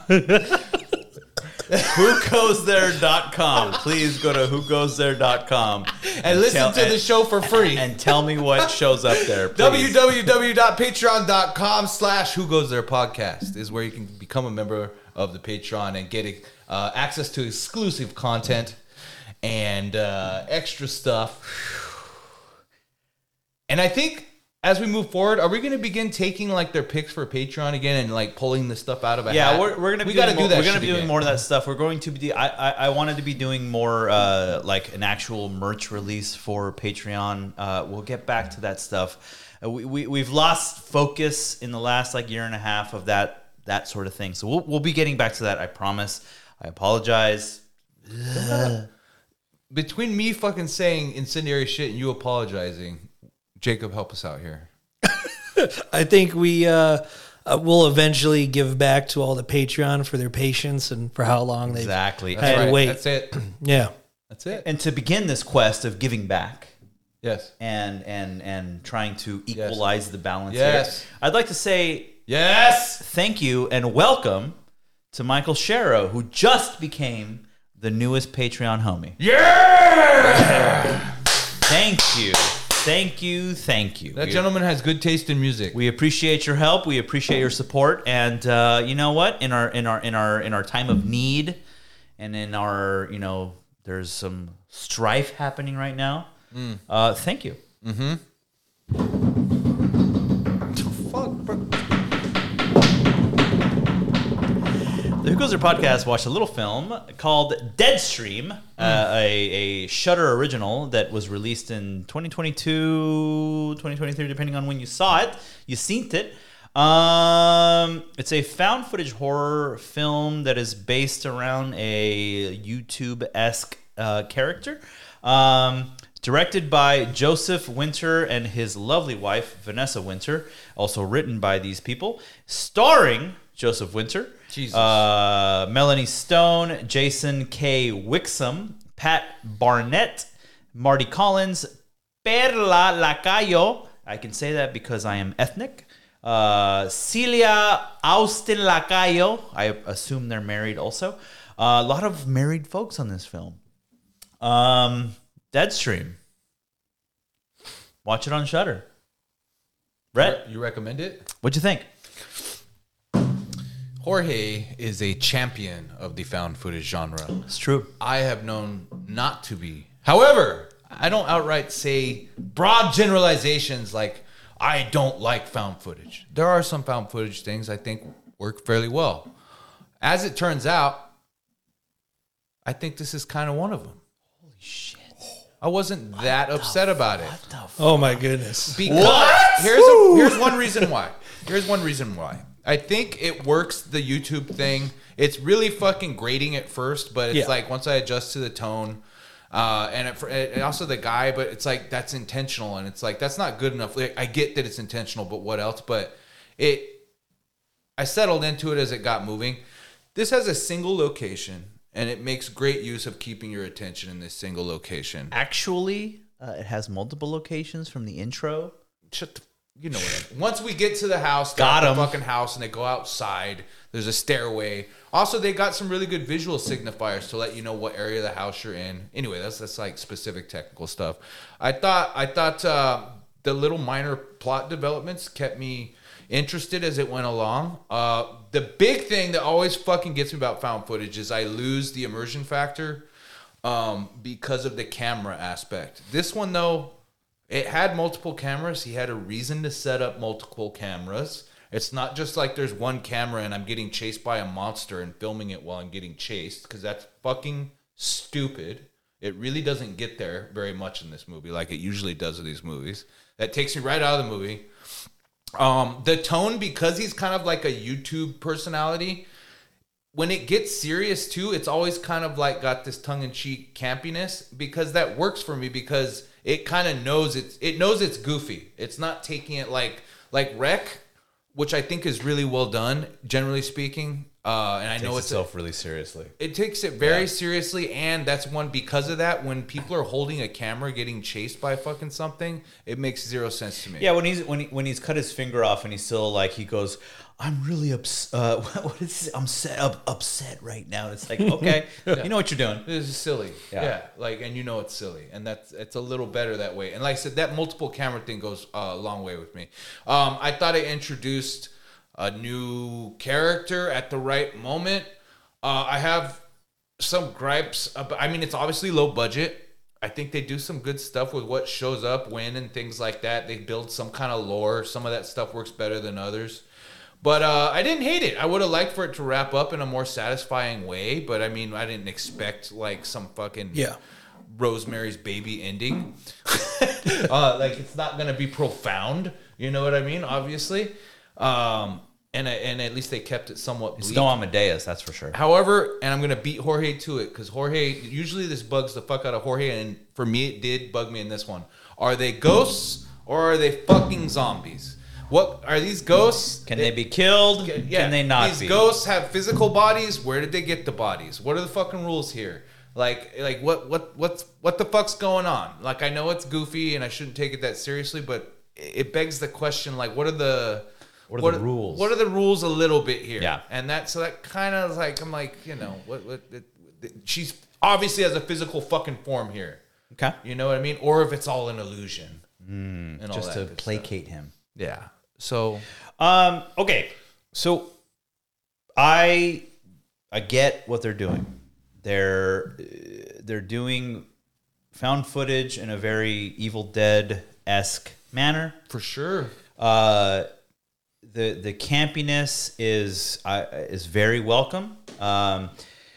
who goes there dot com. Please go to who goes there dot com And listen tell- to the and- show for free. and tell me what shows up there. please. www.patreon.com slash who goes there podcast is where you can become a member of the Patreon and get uh, access to exclusive content and uh, extra stuff. And I think as we move forward, are we going to begin taking like their picks for Patreon again and like pulling this stuff out of a Yeah, hat? we're, we're gonna be we doing gotta more, do that. we're gonna shit be doing again. more of that stuff. We're going to be. I I, I wanted to be doing more uh, like an actual merch release for Patreon. Uh, we'll get back to that stuff. Uh, we, we we've lost focus in the last like year and a half of that that sort of thing. So we'll we'll be getting back to that. I promise. I apologize. Between me fucking saying incendiary shit and you apologizing, Jacob, help us out here. I think we uh, uh, will eventually give back to all the Patreon for their patience and for how long they've Exactly. That's That's Hey, right. wait. That's it. yeah. That's it. And to begin this quest of giving back. Yes. and and and trying to equalize the balance Yes. here. I'd like to say Yes. thank you and welcome to Michael Sharrow, who just became the newest Patreon homie. Yeah. Thank you. Thank you. Thank you. That We- gentleman has good taste in music. We appreciate your help. We appreciate your support. And uh, you know what? In our in our in our in our time of need, and in our you know, there's some strife happening right now. Uh, thank you. Fuck, bro. The Who Goes There podcast watched a little film called Deadstream, uh, a, a Shudder original that was released in twenty twenty-two, twenty twenty-three, depending on when you saw it. You seen it. Um, it's a found footage horror film that is based around a YouTube-esque uh, character. Um, directed by Joseph Winter and his lovely wife, Vanessa Winter. Also written by these people. Starring Joseph Winter. Jesus. Uh, Melanie Stone, Jason K. Wixom, Pat Barnett, Marty Collins, Perla Lacayo. I can say that because I am ethnic. Uh, Celia Austin Lacayo. I assume they're married also. Uh, a lot of married folks on this film. Um, Deadstream. Watch it on Shudder. Rhett, You recommend it? what'd you think? Jorge is a champion of the found footage genre. It's true. I have known not to be. However, I don't outright say broad generalizations like I don't like found footage. There are some found footage things I think work fairly well. As it turns out, I think this is kind of one of them. Holy shit. I wasn't that upset about it. What the f- Oh my goodness. Because here's a, here's one reason why. Here's one reason why. I think it works the YouTube thing. It's really fucking grating at first, but it's Yeah. like once I adjust to the tone, uh, and, it, and also the guy, but it's like that's intentional, and it's like that's not good enough. Like, I get that it's intentional, but what else? But it, I settled into it as it got moving. This has a single location, and it makes great use of keeping your attention in this single location. Actually, uh, it has multiple locations from the intro. Shut the, you know what I mean. Once we get to the house, Got got 'em. the fucking house, and they go outside. There's a stairway. Also, they got some really good visual signifiers to let you know what area of the house you're in. Anyway, that's that's like specific technical stuff. I thought I thought uh, the little minor plot developments kept me interested as it went along. Uh, the big thing that always fucking gets me about found footage is I lose the immersion factor um, because of the camera aspect. This one though. It had multiple cameras. He had a reason to set up multiple cameras. It's not just like there's one camera and I'm getting chased by a monster and filming it while I'm getting chased, because that's fucking stupid. It really doesn't get there very much in this movie like it usually does in these movies. That takes me right out of the movie. Um, the tone, because he's kind of like a YouTube personality, when it gets serious too, it's always kind of like got this tongue-in-cheek campiness, because that works for me, because it kind of knows it's it knows it's goofy. It's not taking it like like Wreck, which I think is really well done, generally speaking. Uh, and I Takes know it's itself really seriously. It takes it very Yeah. seriously, and that's one because of that. When people are holding a camera, getting chased by fucking something, it makes zero sense to me. Yeah, when he's when he, when he's cut his finger off and he's still like he goes, I'm really upset. Uh, what is it? I'm set up upset right now. And it's like, okay, you know what you're doing. This is silly. Yeah. Yeah. like, and you know it's silly, and that's it's a little better that way. And like I said, that multiple camera thing goes uh, a long way with me. Um, I thought it introduced a new character at the right moment. Uh, I have some gripes. About, I mean, it's obviously low budget. I think they do some good stuff with what shows up, when, and things like that. They build some kind of lore. Some of that stuff works better than others. But uh, I didn't hate it. I would have liked for it to wrap up in a more satisfying way. But I mean, I didn't expect like some fucking Yeah. Rosemary's Baby ending. uh, like, it's not gonna be profound. You know what I mean? Obviously. Um, and and at least they kept it somewhat bleak. It's no Amadeus, that's for sure. However, and I'm gonna beat Jorge to it, because Jorge, usually this bugs the fuck out of Jorge, and for me it did bug me in this one. Are they ghosts or are they fucking zombies? What are these ghosts? Can they be killed? Yeah, Can they not these be? ghosts have physical bodies. Where did they get the bodies? What are the fucking rules here? Like, like what, what, what's, what the fuck's going on? Like, I know it's goofy and I shouldn't take it that seriously, but it begs the question, like, what are the, What are the rules? What are the rules a little bit here? Yeah. And that, so that kind of like, I'm like, you know, what, what, it, she's obviously has a physical fucking form here. Okay. You know what I mean? Or if it's all an illusion. and all Just that to good placate him. stuff. Yeah. So, Um, okay, so I I get what they're doing. They're uh, they're doing found footage in a very Evil Dead-esque manner. for sure. Uh, the the campiness is uh, is very welcome. Um,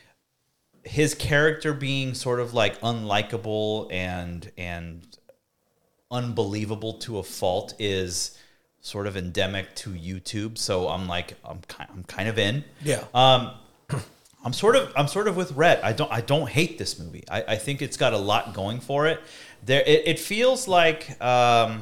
his character being sort of like unlikable and and unbelievable to a fault is sort of endemic to YouTube. So I'm like I'm kind I'm kind of in. Yeah. Um, I'm sort of I'm sort of with Rhett. I don't I don't hate this movie. I, I think it's got a lot going for it. There it, it feels like um,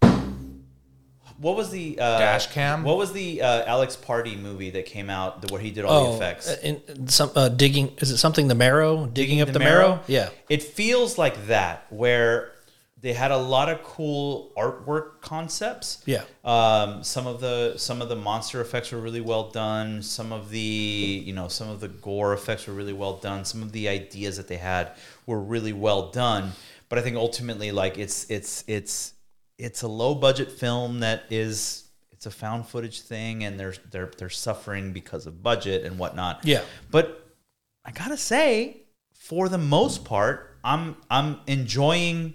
what was the uh, Dash Cam? What was the uh, Alex Party movie that came out the, where he did all the effects? In, in some uh, digging is it something the marrow digging, up the, marrow? Yeah. It feels like that, where they had a lot of cool artwork concepts. Yeah. Um, some of the some of the monster effects were really well done. Some of the you know some of the gore effects were really well done. Some of the ideas that they had were really well done. But I think ultimately, like it's it's it's it's a low budget film that is it's a found footage thing, and they're they're they're suffering because of budget and whatnot. Yeah. But I gotta say, for the most part, I'm I'm enjoying.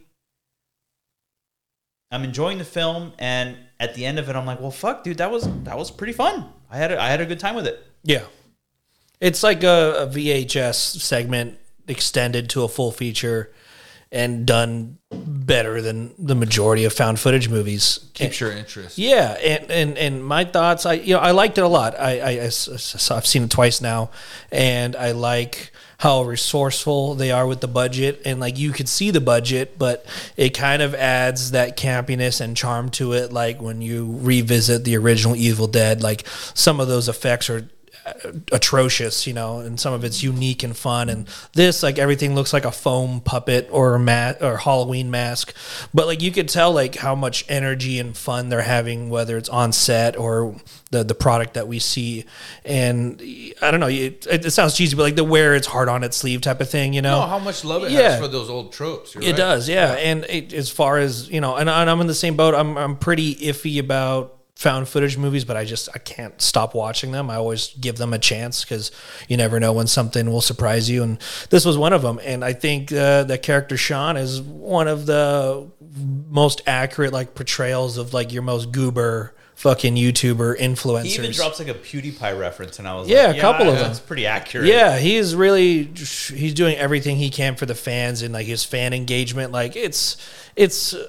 I'm enjoying the film, and at the end of it, I'm like, well, fuck, dude, that was that was pretty fun. I had a, I had a good time with it. Yeah. It's like a, a V H S segment extended to a full feature and done better than the majority of found footage movies. Keeps your interest. Yeah, and, and and my thoughts, I you know I liked it a lot. I, I, I I've seen it twice now, and I like how resourceful they are with the budget, and like you could see the budget, but it kind of adds that campiness and charm to it. Like when you revisit the original Evil Dead, like some of those effects are atrocious, you know, and some of it's unique and fun, and this, like, everything looks like a foam puppet or a ma- or Halloween mask, but like you could tell like how much energy and fun they're having, whether it's on set or the the product that we see. And I don't know, it, it sounds cheesy, but like the wear it's hard on its sleeve type of thing, you know. No, how much love it Yeah. has for those old tropes. You're It right. does, yeah. And it, as far as, you know, and, and I'm in the same boat. I'm I'm pretty iffy about found footage movies, but I just I can't stop watching them. I always give them a chance because you never know when something will surprise you, and this was one of them. And I think uh, the character Sean is one of the most accurate like portrayals of like your most goober fucking YouTuber influencers. He even drops like a PewDiePie reference, and I was Yeah, like, a couple of them. That's pretty accurate. Yeah, he's really he's doing everything he can for the fans and like his fan engagement. Like it's it's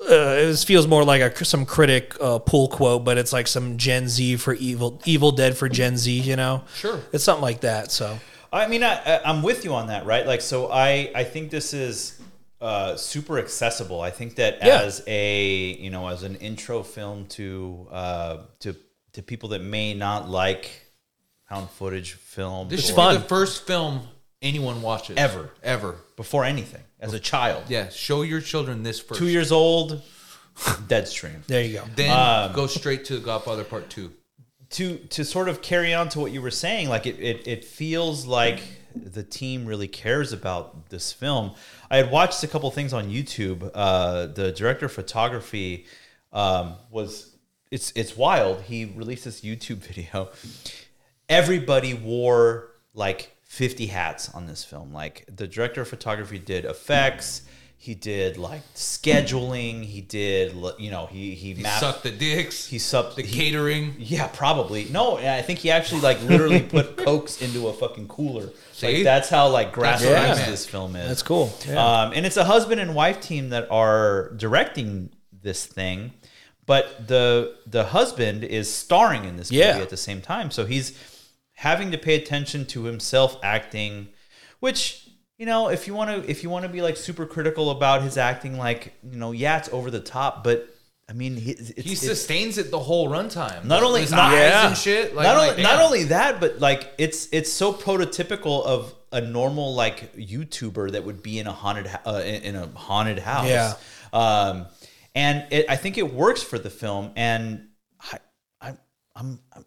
Uh, it was, feels more like a some critic uh, pull quote, but it's like some Gen Z for Evil Evil Dead for Gen Z. You know, Sure. it's something like that. So I mean, I, I- I'm with you on that, right? Like, so I, I think this is uh, super accessible. I think that Yeah. as a, you know, as an intro film to uh, to to people that may not like found footage film This should fun. be the first film anyone watches Ever. ever. before anything, as a child, Yeah, show your children this first. two years old, Deadstream. there you go. Then Um, go straight to Godfather Part Two. to to sort of carry on to what you were saying, like it, it it feels like the team really cares about this film. I had watched a couple things on YouTube. Uh, the director of photography um, was it's it's wild. He released this YouTube video. Everybody wore like fifty hats on this film. Like the director of photography did effects. He did like scheduling. He did, you know, he he, He mapped. sucked the dicks. He sucked the he- catering. Yeah, probably. No, I think he actually like literally put Cokes into a fucking cooler. See? Like that's how like grassroots Yeah. this film is. That's cool. Yeah. Um, and it's a husband and wife team that are directing this thing, but the the husband is starring in this movie Yeah. at the same time. So he's having to pay attention to himself acting, which, you know, if you want to if you want to be like super critical about his acting, like, you know, yeah, it's over the top, but I mean, he, it's, He it's, sustains it the whole runtime. Not only- his not- eyes yeah. and shit. Like, not like, only not damn. only that, but like it's it's so prototypical of a normal like YouTuber that would be in a haunted ho- uh, in, in a haunted house. Yeah. Um, and it, I think it works for the film, and I, I I'm, I'm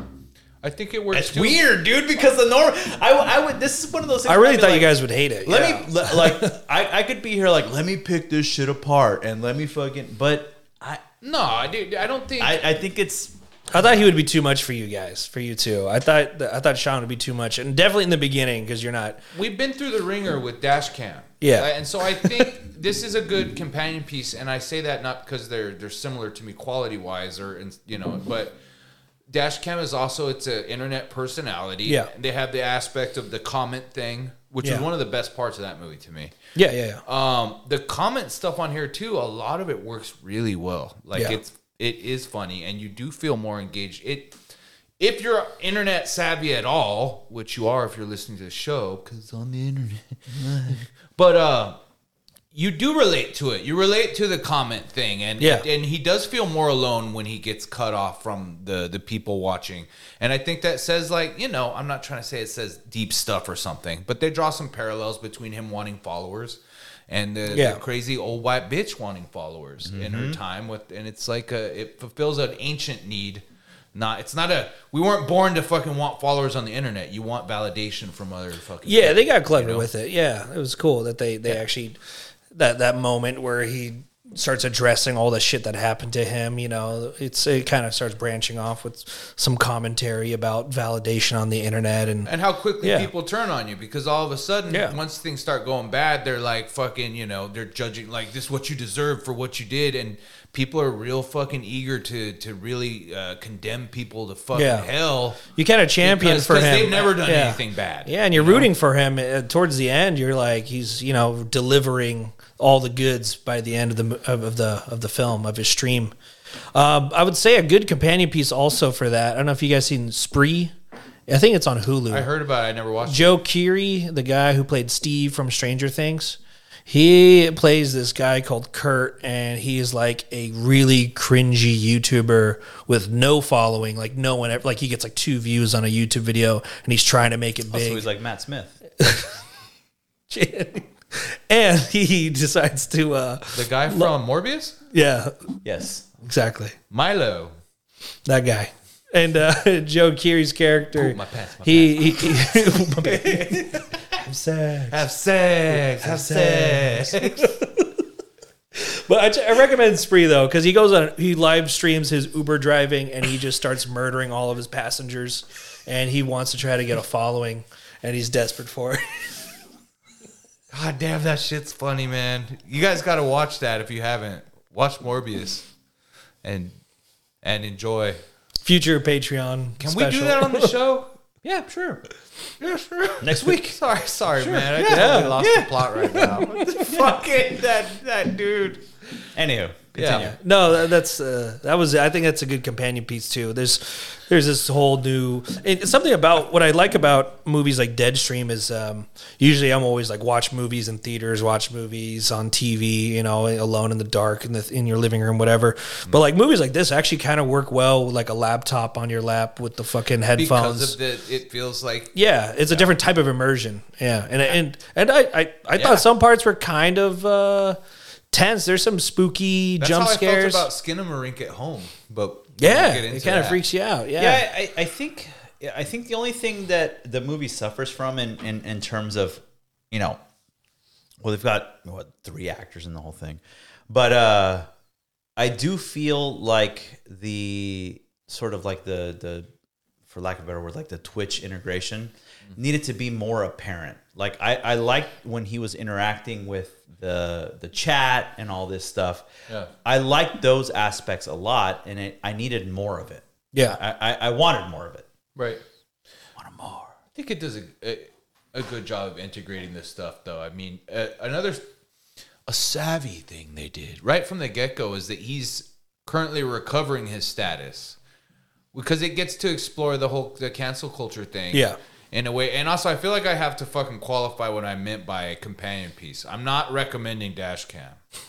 I think it works. it's too. weird, dude, because the norm I, I would this is one of those things I where really I'd be thought like, you guys would hate it. let yeah. me le- like I, I could be here like let me pick this shit apart and let me fucking but I No, dude, I don't think. I, I think it's I thought he would be too much for you guys, for you too. I thought I thought Sean would be too much, and definitely in the beginning because you're not. We've been through the ringer with dash cam. Yeah. Uh, and so I think this is a good companion piece, and I say that not because they're they're similar to me quality wise, or you know, but dash cam is also it's an internet personality. Yeah. They have the aspect of the comment thing, which Yeah. is one of the best parts of that movie to me. Yeah, yeah, yeah. Um, the comment stuff on here too, a lot of it works really well. Like Yeah. it's it is funny, and you do feel more engaged. It if you're internet savvy at all, which you are if you're listening to the show, because it's on the internet. But uh, you do relate to it. You relate to the comment thing, and Yeah. and he does feel more alone when he gets cut off from the the people watching. And I think that says, like, you know, I'm not trying to say it says deep stuff or something, but they draw some parallels between him wanting followers and the, Yeah. the crazy old white bitch wanting followers in her time with, and it's like a it fulfills an ancient need. Not it's not a we weren't born to fucking want followers on the internet. You want validation from other fucking Yeah, people, they got clever you know? with it. Yeah, it was cool that they they actually that that moment where he starts addressing all the shit that happened to him. You know, it's it kind of starts branching off with some commentary about validation on the internet and And how quickly Yeah. people turn on you, because all of a sudden, Yeah. once things start going bad, they're like fucking, you know, they're judging like this is what you deserve for what you did, and people are real fucking eager to to really uh, condemn people to fucking Yeah. hell. you kind of champion Because- for 'cause him. they've never done Yeah. anything bad. Yeah, and you're rooting for him uh, towards the end. You're like he's you know delivering all the goods by the end of the of, of the of the film of his stream. Um, I would say a good companion piece also for that. I don't know if you guys seen Spree. I think it's on Hulu. I heard about it. I never watched it. Joe Keery, the guy who played Steve from Stranger Things, he plays this guy called Kurt, and he is like a really cringy YouTuber with no following, like no one ever, like he gets like two views on a YouTube video, and he's trying to make it also big. he's like Matt Smith. And he decides to, uh, The guy from Morbius? yeah, Yes. exactly, Milo. that guy. And uh, Joe Keery's character, Ooh, my pants, my he, he, he I'm sad. Have sex. Have sex. But I, I recommend Spree though, because he goes on, he live streams his Uber driving, and he just starts murdering all of his passengers, and he wants to try to get a following, and he's desperate for it. God damn, that shit's funny, man. You guys got to watch that if you haven't. Watch Morbius and and enjoy. Future Patreon. Can special. we do that on the show? Yeah, sure. Yeah, sure. Next week. Sorry, sorry, man. I totally lost the plot right now. Fucking that that dude. Anywho, continue. Yeah. No, that- that's uh, that was. I think that's a good companion piece too. There's there's this whole new and something about what I like about movies like Deadstream is um, usually I'm always like watch movies in theaters, watch movies on T V, you know, alone in the dark in the in your living room, whatever. But like movies like this actually kind of work well with like a laptop on your lap with the fucking headphones. Because of the, it feels like Yeah, it's a different type of immersion. Yeah, and and and I I, I Yeah. thought some parts were kind of uh, tense. There's some spooky that's jump how scares. I felt about Skinamarink at home. But yeah, we'll get it into kind of that. freaks you out. Yeah, Yeah, I, I think I think the only thing that the movie suffers from in, in, in terms of, you know, well, they've got what three actors in the whole thing, but uh, I do feel like the sort of like the the for lack of a better word, like the Twitch integration needed to be more apparent. Like I, I liked when he was interacting with the the chat and all this stuff. Yeah. I liked those aspects a lot, and it, I needed more of it. yeah. I, I, I wanted more of it. Right. Wanted more. I think it does a, a, a good job of integrating this stuff, though. I mean, uh, another a savvy thing they did right from the get go is that he's currently recovering his status because it gets to explore the whole the cancel culture thing. Yeah. In a way, and also I feel like I have to fucking qualify what I meant by a companion piece. I'm not recommending Dashcam,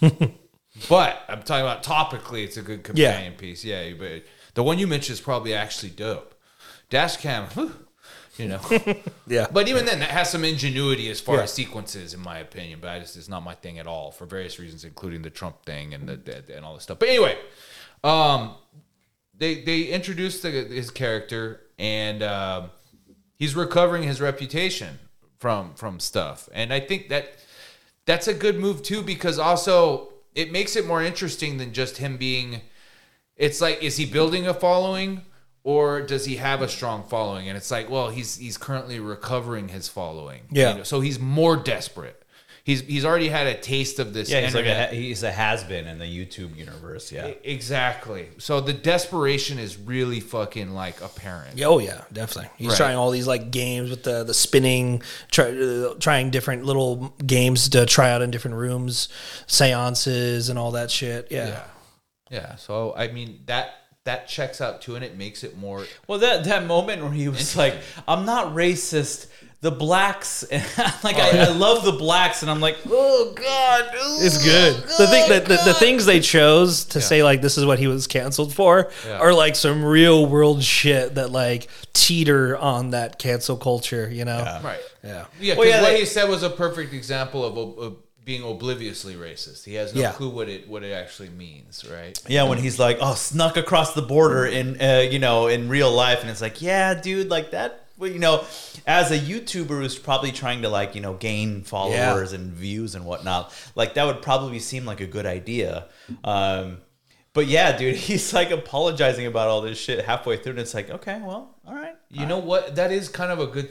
but I'm talking about topically. It's a good companion piece. Yeah, but the one you mentioned is probably actually dope. Dashcam, whew, you know. Yeah. But even then, that has some ingenuity as far Yeah. as sequences, in my opinion. But I just, it's not my thing at all for various reasons, including the Trump thing and the, the and all this stuff. But anyway, um, they they introduced the, his character, and um, he's recovering his reputation from from stuff. And I think that that's a good move too, because also it makes it more interesting than just him being. It's like, is he building a following? Or does he have a strong following? And it's like, well, he's he's currently recovering his following. Yeah. You know, so he's more desperate. He's he's already had a taste of this. Yeah, he's like internet. a, he's a has-been in the YouTube universe. Yeah. Exactly. So the desperation is really fucking like apparent. Oh yeah, definitely. He's Right. trying all these like games with the the spinning, try, uh, trying different little games to try out in different rooms, seances and all that shit. Yeah. Yeah. Yeah. So I mean that that checks out too, and it makes it more. Well, that that moment where he was like, "I'm not racist. The blacks," and like I, I love the blacks, and I'm like, "Oh God, ooh, It's good. The thing that the, the things they chose to say like this is what he was canceled for Yeah. are like some real world shit that like teeter on that cancel culture. You know. Yeah. Right. Yeah. Yeah. 'Cause Well, yeah, what they- he said was a perfect example of, of being obliviously racist. He has no Yeah. clue what it what it actually means. Right. Yeah, when he's like, "Oh, snuck across the border in, uh, you know, in real life," and it's like, "Yeah, dude, like that." Well, you know, as a YouTuber who's probably trying to like, you know, gain followers and views and whatnot, like that would probably seem like a good idea. Um, but yeah, dude, he's like apologizing about all this shit halfway through, and it's like, okay, well, all right. You know what? That is kind of a good.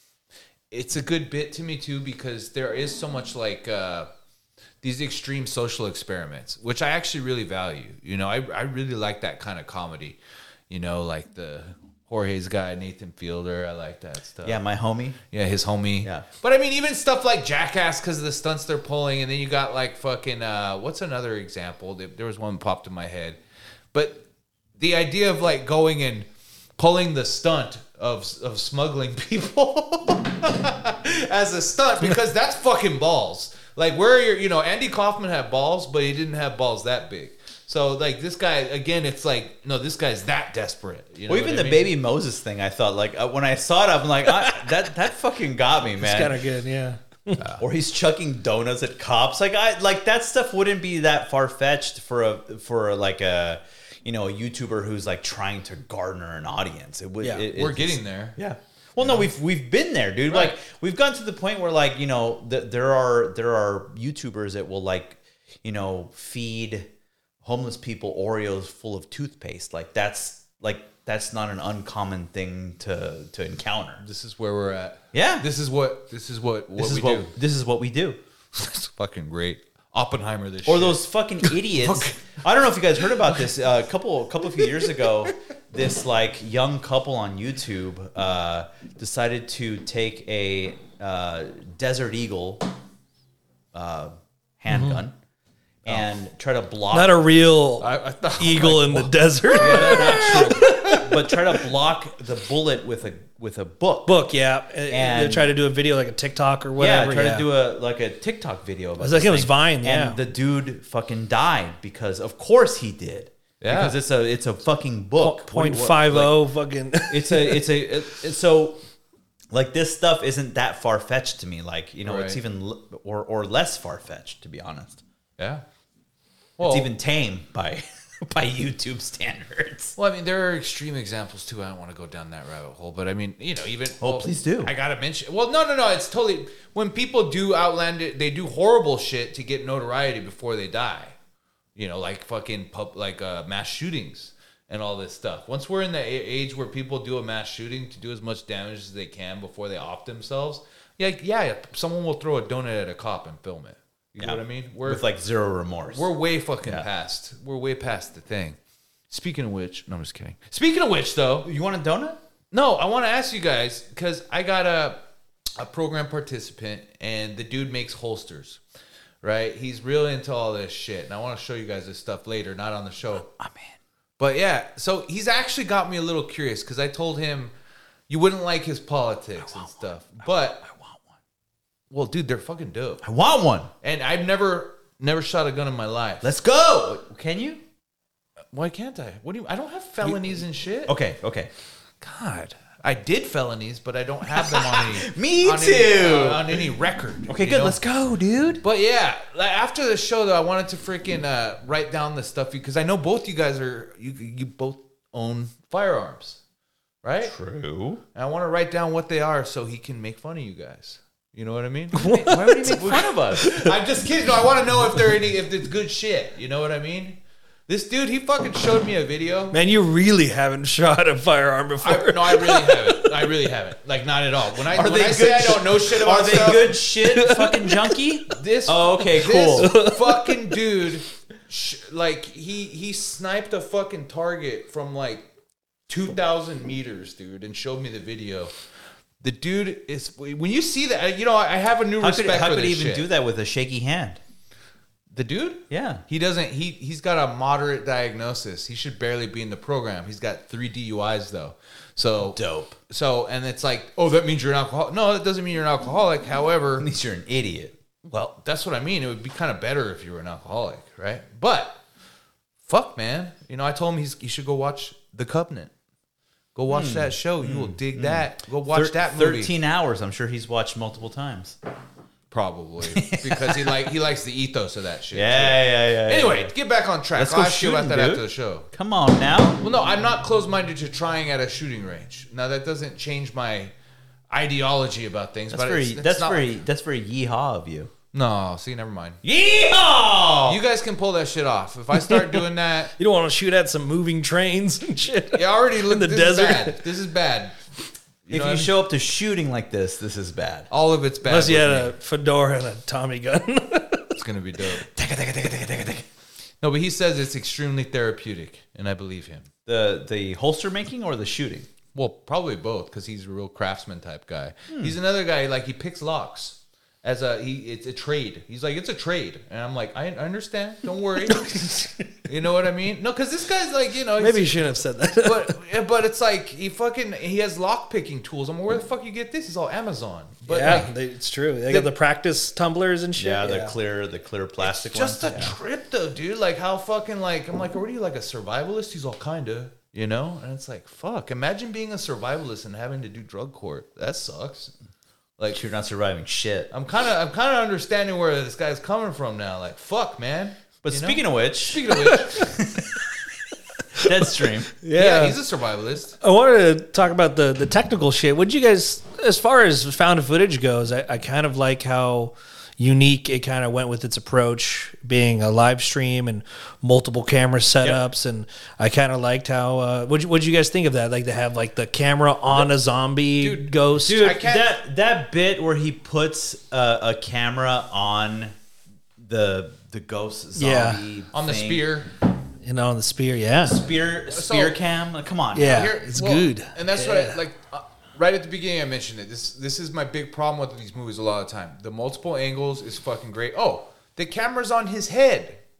It's a good bit to me too, because there is so much like uh, these extreme social experiments, which I actually really value. You know, I I really like that kind of comedy. You know, like the Jorge's guy, Nathan Fielder. I like that stuff. Yeah, my homie. Yeah, his homie. Yeah. But I mean, even stuff like Jackass because of the stunts they're pulling, and then you got like fucking. Uh, what's another example? There there was one popped in my head, but the idea of like going and pulling the stunt of of smuggling people as a stunt, because that's fucking balls. Like, where are your, you know, Andy Kaufman had balls, but he didn't have balls that big. So like this guy again, it's like, no, this guy's that desperate. You know Well, even what I the mean? Baby Moses thing, I thought like uh, when I saw it, I'm like, I, that that fucking got me, man. It's kind of good. Yeah. Or he's chucking donuts at cops. Like I like that stuff wouldn't be that far fetched for a for a, like a you know a YouTuber who's like trying to garner an audience. It would. Yeah, it, We're it's- getting there. Yeah. Well, no, we've we've been there, dude. Right. Like we've gotten to the point where like you know th- there are there are YouTubers that will like you know feed homeless people Oreos full of toothpaste. Like that's like that's not an uncommon thing to to encounter. This is where we're at. Yeah. This is what this is what what This is we what do. this is what we do. It's fucking great. Oppenheimer this Or shit. those fucking idiots. I don't know if you guys heard about this. Uh, a couple, a couple of few years ago, this like young couple on YouTube uh, decided to take a uh, Desert Eagle uh, handgun, and try to block. Not a real I, I thought eagle like, in the desert. but try to block the bullet with a with a book. Book, yeah. And- And they try to do a video like a TikTok or Yeah, whatever. try yeah. to do a like a TikTok video about was like this it was thing. Vine, yeah. And the dude fucking died because of course he did. Yeah. Because it's a it's a fucking book. point What- what- five like, oh fucking. it's a it's a it, it's so like this stuff isn't that far fetched to me. Like you know, it's Right. even l- or or less far fetched to be honest. Yeah. It's Well, even tame by by YouTube standards. Well, I mean, there are extreme examples too. I don't want to go down that rabbit hole, but I mean, you know, even Oh, well, please do. I gotta mention. Well, no, no, no. It's totally when people do outlandish, they do horrible shit to get notoriety before they die. You know, like fucking pub, like uh, mass shootings and all this stuff. Once we're in the a- age where people do a mass shooting to do as much damage as they can before they off themselves, yeah, yeah, someone will throw a donut at a cop and film it. You know Yeah. what I mean? We're With like zero remorse. we're way fucking Yeah. past. We're way past the thing. Speaking of which, no, I'm just kidding. Speaking of which, though, you want a donut? no, I want to ask you guys because I got a a program participant and the dude makes holsters, right? He's real into all this shit, and I want to show you guys this stuff later, not on the show. I'm in. But yeah, so he's actually got me a little curious because I told him you wouldn't like his politics and stuff, but I want one. well, dude, they're fucking dope, I want one. and I've never never shot a gun in my life. Let's go. Can you? Why can't I? What do you? I don't have felonies and shit. Okay, okay. God, I did felonies, but I don't have them on any. Me on too. Any, uh, on any record. Okay, you good. know? Let's go, dude. But yeah, like after the show though, I wanted to freaking uh, write down the stuff because I know both you guys are you you both own firearms, right? True. And I want to write down what they are so he can make fun of you guys. You know what I mean? Why would he make fun of us? I'm just kidding. No, I want to know if they're any if it's good shit. You know what I mean? This dude, he fucking showed me a video. Man, you really haven't shot a firearm before. I, no, I really haven't. I really haven't. Like, not at all. When I, Are when they I say good I don't know shit about Are they stuff, good shit, fucking junkie? This, Oh, okay, this cool. fucking dude, sh- like, he he sniped a fucking target from like two thousand meters, dude, and showed me the video. The dude is when you see that, you know, I have a new How respect could, how for could this he even shit. do that with a shaky hand? The dude? Yeah. He doesn't. He he's got a moderate diagnosis. He should barely be in the program. He's got three D U Is though. So Dope. So and it's like, oh, that means you're an alcoholic. No, that doesn't mean you're an alcoholic. However, At least you're an idiot. well, that's what I mean. It would be kind of better if you were an alcoholic, right? But fuck, man. You know, I told him he's he should go watch The Covenant. Go watch that show. You will dig that. Go watch Thir- that movie. Thirteen hours. I'm sure he's watched multiple times. Probably because he like he likes the ethos of that shit. Yeah, too. yeah, yeah. yeah, Anyway, yeah. get back on track. Let's I'll go ask you about shooting, that dude. after the show. Come on now. Well, no, I'm not closed-minded to trying at a shooting range. Now that doesn't change my ideology about things. That's but very. it's, it's that's not, very. That's very yeehaw of you. No, see, never mind. Yeehaw! You guys can pull that shit off. If I start doing that, You don't want to shoot at some moving trains and shit. you already look In the this desert. Is bad. This is bad. You if know you what I mean? show up to shooting like this, this is bad. all of it's bad. Unless you with had me. a fedora and a Tommy gun. It's gonna be dope. No, but he says it's extremely therapeutic, and I believe him. The the holster making or the shooting? Well, probably both because he's a real craftsman type guy. He's another guy like he picks locks as a he. It's a trade. He's like it's a trade, and I'm like I understand. Don't worry. You know what I mean? No, because this guy's like you know he's- Maybe you shouldn't have said that. but but it's like he fucking he has lock picking tools. I'm like, where the fuck you get this? It's all Amazon. But yeah, like, they, it's true. They got the practice tumblers and shit. Yeah, the clear, the clear plastic just ones. a trip though, dude. Like how fucking like I'm like, what are you like a survivalist? He's all kinda, you know. And it's like, fuck. Imagine being a survivalist and having to do drug court. That sucks. Like You're not surviving shit. I'm kind of I'm kind of understanding where this guy's coming from now. Like fuck, man. But You know? speaking of which, speaking of which, Deadstream. yeah. Yeah. he's a survivalist. I wanted to talk about the, the technical shit. Would you guys, as far as found footage goes, I, I kind of like how unique it kind of went with its approach, being a live stream and multiple camera setups. And I kind of liked how, uh, what'd, you, what'd you guys think of that? Like to have like the camera on a zombie Dude, ghost? Dude, I can't- that that bit where he puts uh, a camera on the the ghost Yeah. zombie On the thing. spear. You know, on the spear, yeah. spear spear So- cam. Like, come on, Yeah. Here- it's well, good. and that's what I like. Uh, right at the beginning, I mentioned it. This this is my big problem with these movies. A lot of the time, the multiple angles is fucking great. Oh, the camera's on his head.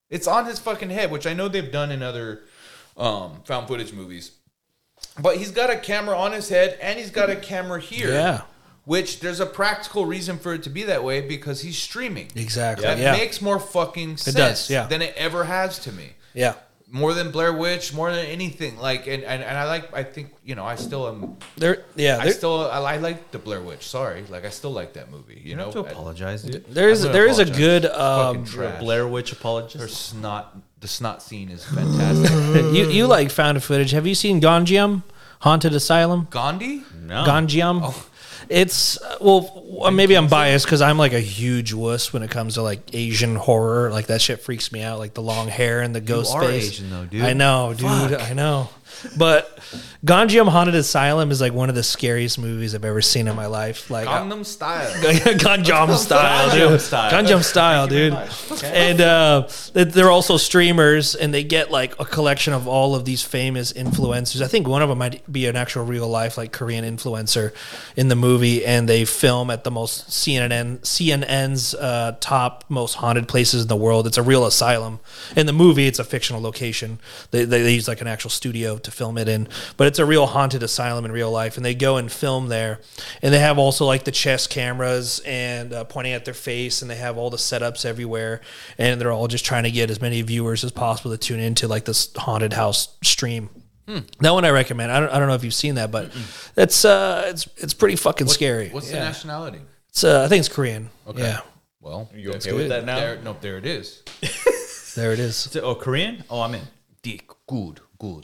It's on his fucking head, which I know they've done in other um, found footage movies. But he's got a camera on his head and he's got a camera here. Yeah. Which there's a practical reason for it to be that way because he's streaming. Exactly. That Yeah. makes more fucking sense does, yeah. than it ever has to me. Yeah. More than Blair Witch, more than anything. Like, and, and, and I like, I think, you know, I still am, There. Yeah. I There, still, I, I like the Blair Witch. Sorry. Like, I still like that movie, you, You know? don't have to apologize, dude. there is I'm gonna there is a apologize. good Fucking um, trash. Blair Witch Her apologist. snot, the snot scene is fantastic. you you like found footage. Have you seen Ganjiam Haunted Asylum? Gandhi? No. Ganjiam. Oh. It's uh, well, uh, maybe I'm biased because I'm like a huge wuss when it comes to like Asian horror. Like that shit freaks me out. Like the long hair and the ghost are face. Asian though, dude. I know, dude. I know. But Ganjiam Haunted Asylum is like one of the scariest movies I've ever seen in my life. Like Gangnam Style. Ganjam style, Gangnam dude. style. Ganjam style, dude. And uh, they- they're also streamers, and they get like a collection of all of these famous influencers. I think one of them might be an actual real life like Korean influencer in the movie, and they film at the most C N N C N N's uh, top most haunted places in the world. It's a real asylum. In the movie, it's a fictional location. They they, they use like an actual studio to film it in, but it's a real haunted asylum in real life, and they go and film there, and they have also like the chest cameras and uh, pointing at their face, and they have all the setups everywhere, and they're all just trying to get as many viewers as possible to tune into like this haunted house stream. Hmm. That one I recommend. I don't, I don't know if you've seen that, but that's uh, it's it's pretty fucking scary. What's yeah. the nationality? It's uh, I think it's Korean. Okay. Yeah, Well, you that's okay with good. that now? There, no, there it is. there it is. Is it- oh, Korean? Oh, I'm in. Dick. Good. Good.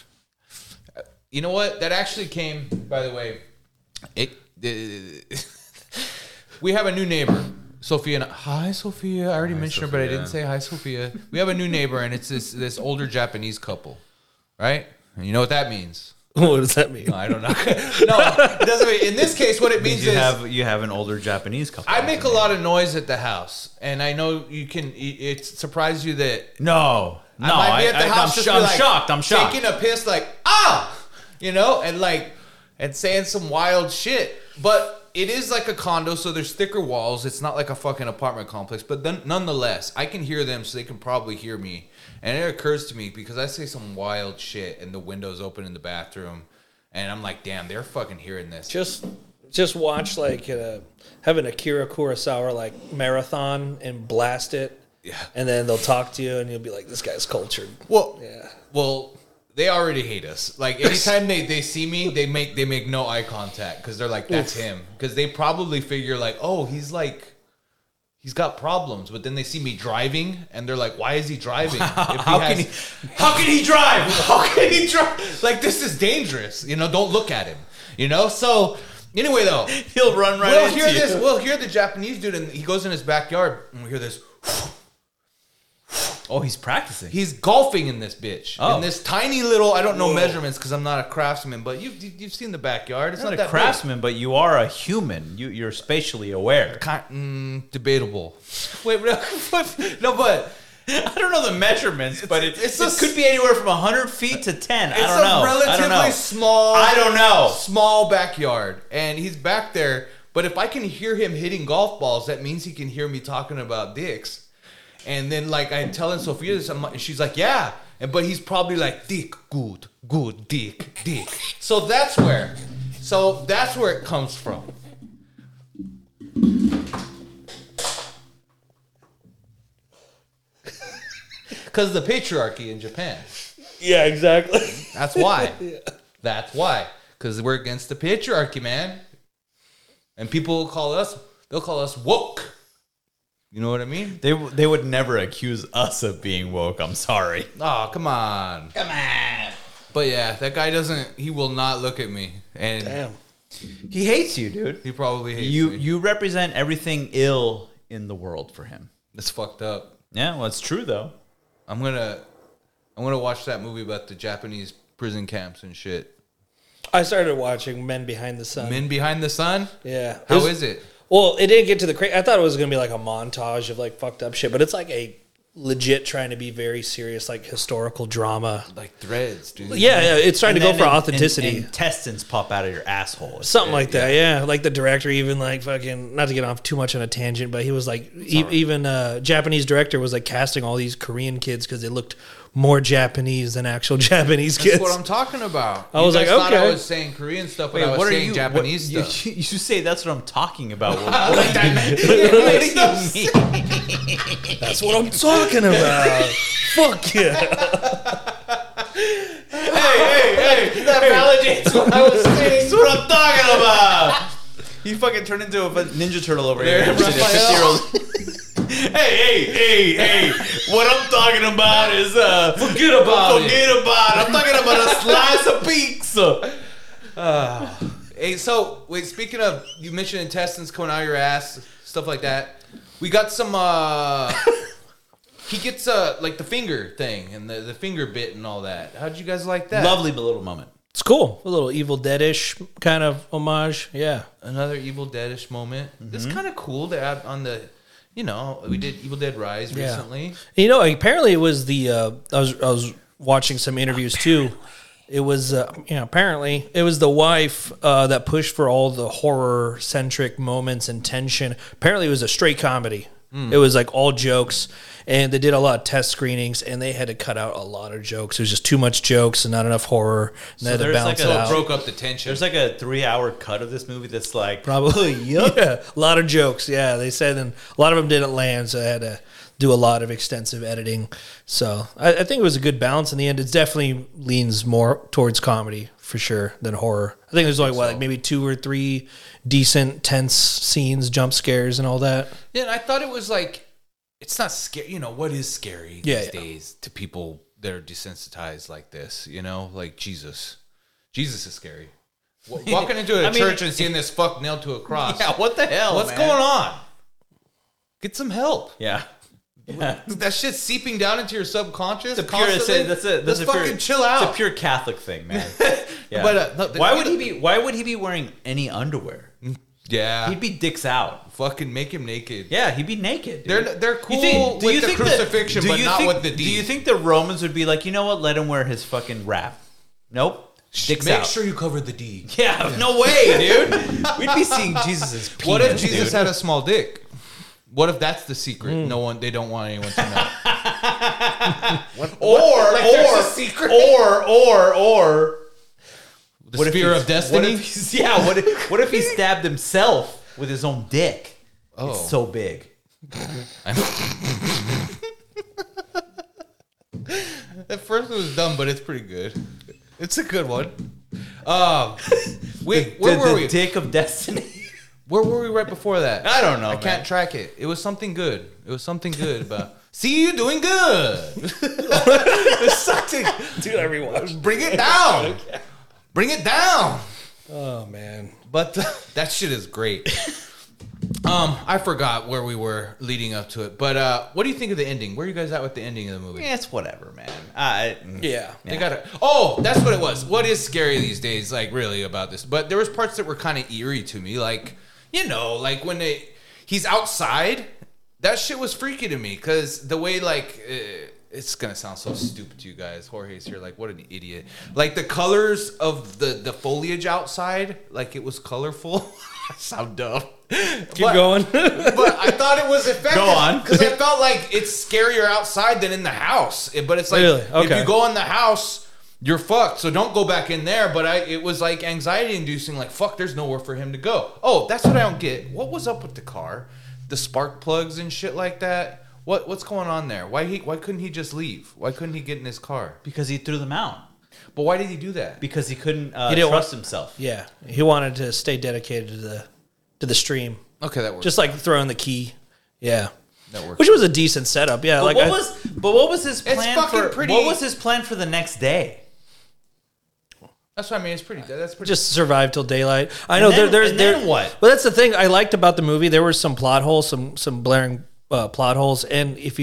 You know what? That actually came, by the way. It. Uh, we have a new neighbor, Sophia. And, hi, Sophia. I already mentioned her, but I didn't say hi, Sophia. We have a new neighbor, and it's this this older Japanese couple, right? And you know what that means? What does that mean? No, I don't know. No, it doesn't mean. In this case, what it means You is have you have an older Japanese couple. I make a lot of noise at the house, and I know you can. It surprised you that No, no. I might be at the I, house. I'm, just sh- be I'm like, shocked. I'm shocked. Taking a piss, like ah, you know, and like and saying some wild shit. But it is like a condo, so there's thicker walls. It's not like a fucking apartment complex. But then, nonetheless, I can hear them, so they can probably hear me. And it occurs to me because I say some wild shit, and the window's open in the bathroom, and I'm like, damn, they're fucking hearing this. Just just watch like uh, have an Akira Kurosawa like marathon and blast it. Yeah. And then they'll talk to you and you'll be like, this guy's cultured. Well, Yeah. Well, they already hate us. Like anytime they, they see me, they make they make no eye contact because they're like, that's him. Because they probably figure like, oh, he's like, he's got problems. But then they see me driving and they're like, why is he driving? If he How has- can he? How can he drive? How can he drive? Like this is dangerous. You know, don't look at him. You know. So anyway, though, He'll run right we'll into hear you. this. We'll hear the Japanese dude, and he goes in his backyard, and we hear this. Oh, he's practicing. He's golfing in this bitch. Oh. In this tiny little, I don't know measurements because I'm not a craftsman, but you've, you've seen the backyard. It's You're not, not that a craftsman, but you are a human. You you're spatially aware. big. Kind, mm, debatable. Wait, no, no, but I don't know the measurements, but it, it's it a- could be anywhere from one hundred feet to ten. it's I don't a know. relatively I don't know. small. I don't know. Small backyard, and he's back there. But if I can hear him hitting golf balls, that means he can hear me talking about dicks. And then, like, I'm telling Sophia this, I'm like, she's like, yeah. And but he's probably like, dick, good, good, dick, dick. So that's where, so that's where it comes from. Because the patriarchy in Japan. Yeah, exactly. That's why. That's why. Because we're against the patriarchy, man. And people will call us, they'll call us woke. You know what I mean? They they would never accuse us of being woke. I'm sorry. Oh, come on. Come on. But yeah, that guy doesn't, he will not look at me. And Damn. He hates you, dude. he probably hates You me. you represent everything ill in the world for him. It's fucked up. Yeah, well, it's true though. I'm gonna, I'm gonna watch that movie about the Japanese prison camps and shit. I started watching Men Behind the Sun. Men Behind the Sun? Yeah. How It was- is it? Well, it didn't get to the cra I thought it was going to be like a montage of like fucked up shit, but it's like a legit trying to be very serious, like historical drama. Like Threads, dude. Yeah, yeah it's trying And to go then for in- authenticity. And, and intestines pop out of your asshole. It's Something good, like that, yeah. Like the director even like fucking, not to get off too much on a tangent, but he was like, e- even uh Japanese director was like casting all these Korean kids because they looked more Japanese than actual Japanese kids. That's what I'm talking about. I You was guys like, thought I okay. was saying Korean stuff, but Wait, I was what are saying you? Japanese what, stuff. You, you say that's what I'm talking about. What, Like that. what do you mean? That's what I'm talking about. Fuck yeah. Hey, hey, hey! That validates what I was saying. That's what I'm talking about. You fucking turned into a Ninja Turtle over here. There, Raphael. Hey, hey, hey, hey! What I'm talking about is uh, Forget about forget about it. I'm talking about a slice of pizza. Hey, so wait. Speaking of, you mentioned intestines coming out of your ass, stuff like that. We got some. uh He gets uh like the finger thing and the, the finger bit and all that. How'd you guys like that? Lovely little moment. It's cool. A little Evil Dead-ish kind of homage. Yeah. Another Evil Dead-ish moment. It's kind of cool to add on the. You know, we did Evil Dead Rise Yeah. recently. You know, apparently it was the, uh, I was I was watching some interviews too. It was, uh, you know, apparently it was the wife uh, that pushed for all the horror-centric moments and tension. Apparently it was a straight comedy. It was like all jokes. And they did a lot of test screenings, and they had to cut out a lot of jokes. It was just too much jokes and not enough horror. And they had to there's balance like it a- out. Broke up the tension. There's like a three-hour cut of this movie that's like Probably, yeah. A lot of jokes, yeah. They said, and a lot of them didn't land, so I had to do a lot of extensive editing. So I, I think it was a good balance in the end. It definitely leans more towards comedy for sure than horror. I think there's only what, like maybe two or three decent, tense scenes, jump scares, and all that. Yeah, and I thought it was like, it's not scary. You know, what is scary Yeah, these yeah. days to people that are desensitized like this? You know, like Jesus. Jesus is scary. Wa- Walking into a I mean- church and seeing this fuck nailed to a cross. yeah, what the hell? What's man? going on? Get some help. Yeah. Yeah. That shit's seeping down into your subconscious. It's a pure, that's constantly. a, that's a, that's Let's a fucking pure, chill out. It's a pure Catholic thing, man. Yeah. But, uh, no, the- why would he be? Why would he be wearing any underwear? yeah. He'd be dicks out. fucking make him naked. Yeah, he'd be naked. Dude. They're they're cool You think- do with you the think that- crucifixion, do but you not think- with the D. Do you think the Romans would be like, you know what? Let him wear his fucking wrap. Nope. Dicks Make out. sure you cover the D. Yeah, no way, dude. We'd be seeing Jesus' penis. What if Jesus dude? had a small dick? What if that's the secret? No one, they don't want anyone to know. or Like there's or a secret? or or or The what if spear he's- of destiny. What if he's, yeah. What if, what if he stabbed himself with his own dick? Oh. It's so big. At first it was dumb, but it's pretty good. It's a good one. Um, wait, where the, were the we? dick of destiny. Where were we right before that? I don't know. I man. can't track it. It was something good. It was something good about. See you doing good. Dude, I rewatched. Bring it down. Bring it down. Oh man. But that shit is great. Um, I forgot where we were leading up to it. But uh, what do you think of the ending? Where are you guys at with the ending of the movie? Yeah, it's whatever, man. I, Yeah. They got it. Oh, that's what it was. What is scary these days, like really about this? But there was parts that were kind of eerie to me, like you know, like when they he's outside. That shit was freaky to me because the way like uh, it's gonna sound so stupid to you guys. Jorge's here, like what an idiot. Like the colors of the the foliage outside, like it was colorful. I sound dumb. Keep But- going. but I thought it was effective. Go on. Because I felt like it's scarier outside than in the house. It- But it's like, Really? if Okay. you go in the house, you're fucked. So don't go back in there. But I, it was like anxiety inducing, like, fuck, there's nowhere for him to go. Oh, that's what I don't get. What was up with the car? The spark plugs and shit like that? What What's going on there? Why he? Why couldn't he just leave? Why couldn't he get in his car? because he threw them out. But why did he do that? Because he couldn't uh, He didn't trust want- himself. Yeah, he wanted to stay dedicated to the to the stream, Okay, that works. just like throwing the key. Yeah, that works. which was a decent setup. Yeah, But like what I, was? But what was his It's plan fucking for? pretty- What was his plan for the next day? That's what I mean. It's pretty. That's pretty. just survive till daylight. I And know then- there, there's and there. then what? Well, that's the thing I liked about the movie. There were some plot holes, some some blaring uh, plot holes, and if you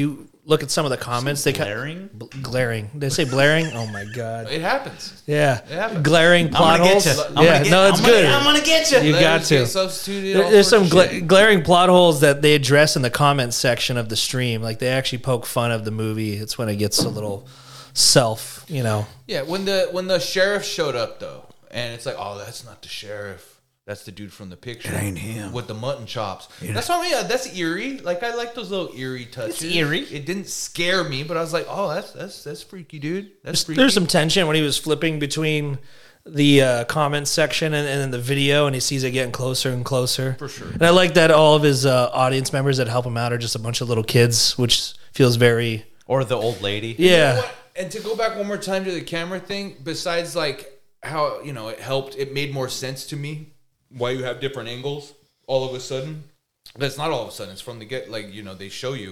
look at some of the comments, they kind Glaring? bl- glaring. Did they say blaring? Oh my god. It happens. Yeah. happens. Glaring plot I'm gonna holes. get you. I'm Yeah, gonna get, no, it's I'm good. Gonna, I'm gonna get you. You got Letters to. get substituted, There- all There's some sorts of gla- shit. glaring plot holes that they address in the comments section of the stream. Like they actually poke fun of the movie. It's when it gets a little self, you know. Yeah, when the when the sheriff showed up though, and it's like, oh, that's not the sheriff. That's the dude from the picture. It ain't him. With the mutton chops. That's what I mean. Yeah, that's eerie. Like I like those little eerie touches. It's eerie. It didn't scare me, but I was like, oh, that's that's that's freaky, dude. That's freaky. There's some tension when he was flipping between the uh, comments section and, and then the video, and he sees it getting closer and closer. For sure. And I like that all of his uh, audience members that help him out are just a bunch of little kids, which feels very Or the old lady. yeah. What? And to go back one more time to the camera thing, besides like how, you know, it helped, it made more sense to me why you have different angles all of a sudden. That's not all of a sudden. It's from the get, like, you know, they show you.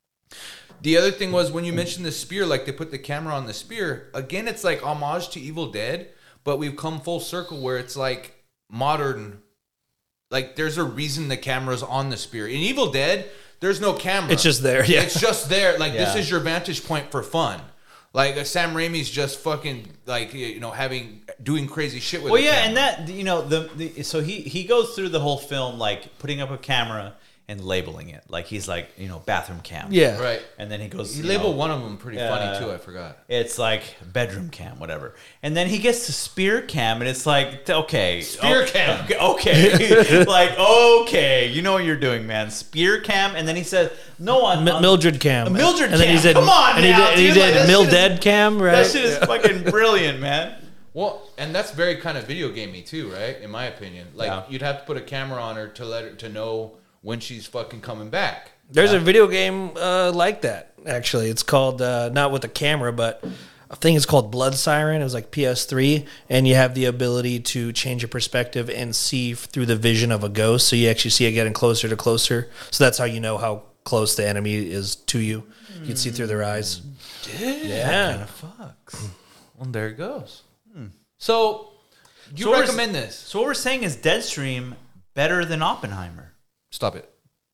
The other thing was when you mentioned the spear, like they put the camera on the spear. Again, it's like homage to Evil Dead, but we've come full circle where it's like modern. Like there's a reason the camera's on the spear. In Evil Dead, there's no camera. It's just there, yeah. It's just there. Like Yeah. this is your vantage point for fun. Like uh, Sam Raimi's just fucking like you know having doing crazy shit with. Well, the yeah, camera. and that you know the, the so he he goes through the whole film like putting up a camera and labeling it like he's like you know bathroom cam. Yeah. right. And then he goes. He you labeled know, one of them pretty uh, funny too. I forgot. It's like bedroom cam, whatever. And then he gets to spear cam, and it's like, okay, Spear oh, cam. okay, okay. like okay, you know what you're doing, man. Spear cam, and then he said, no one, M- Mildred Cam. A Mildred and then he Cam. said, Come on and he now, did, he dude. did Like, that shit Mildred is- Cam, right? That shit is fucking brilliant, man. Well, and that's very kind of video gamey too, right? In my opinion, like Yeah. you'd have to put a camera on her to let her to know when she's fucking coming back. There's a video game uh, like that, actually. It's called, uh, not with a camera, but I think it's called Blood Siren. It was like P S three, and you have the ability to change your perspective and see through the vision of a ghost. So you actually see it getting closer to closer. So that's how you know how close the enemy is to you. You can see through their eyes. Yeah. Fucks. Well, there it goes. So you So we're- recommend this? So what we're saying is Deadstream better than Oppenheimer. Stop it.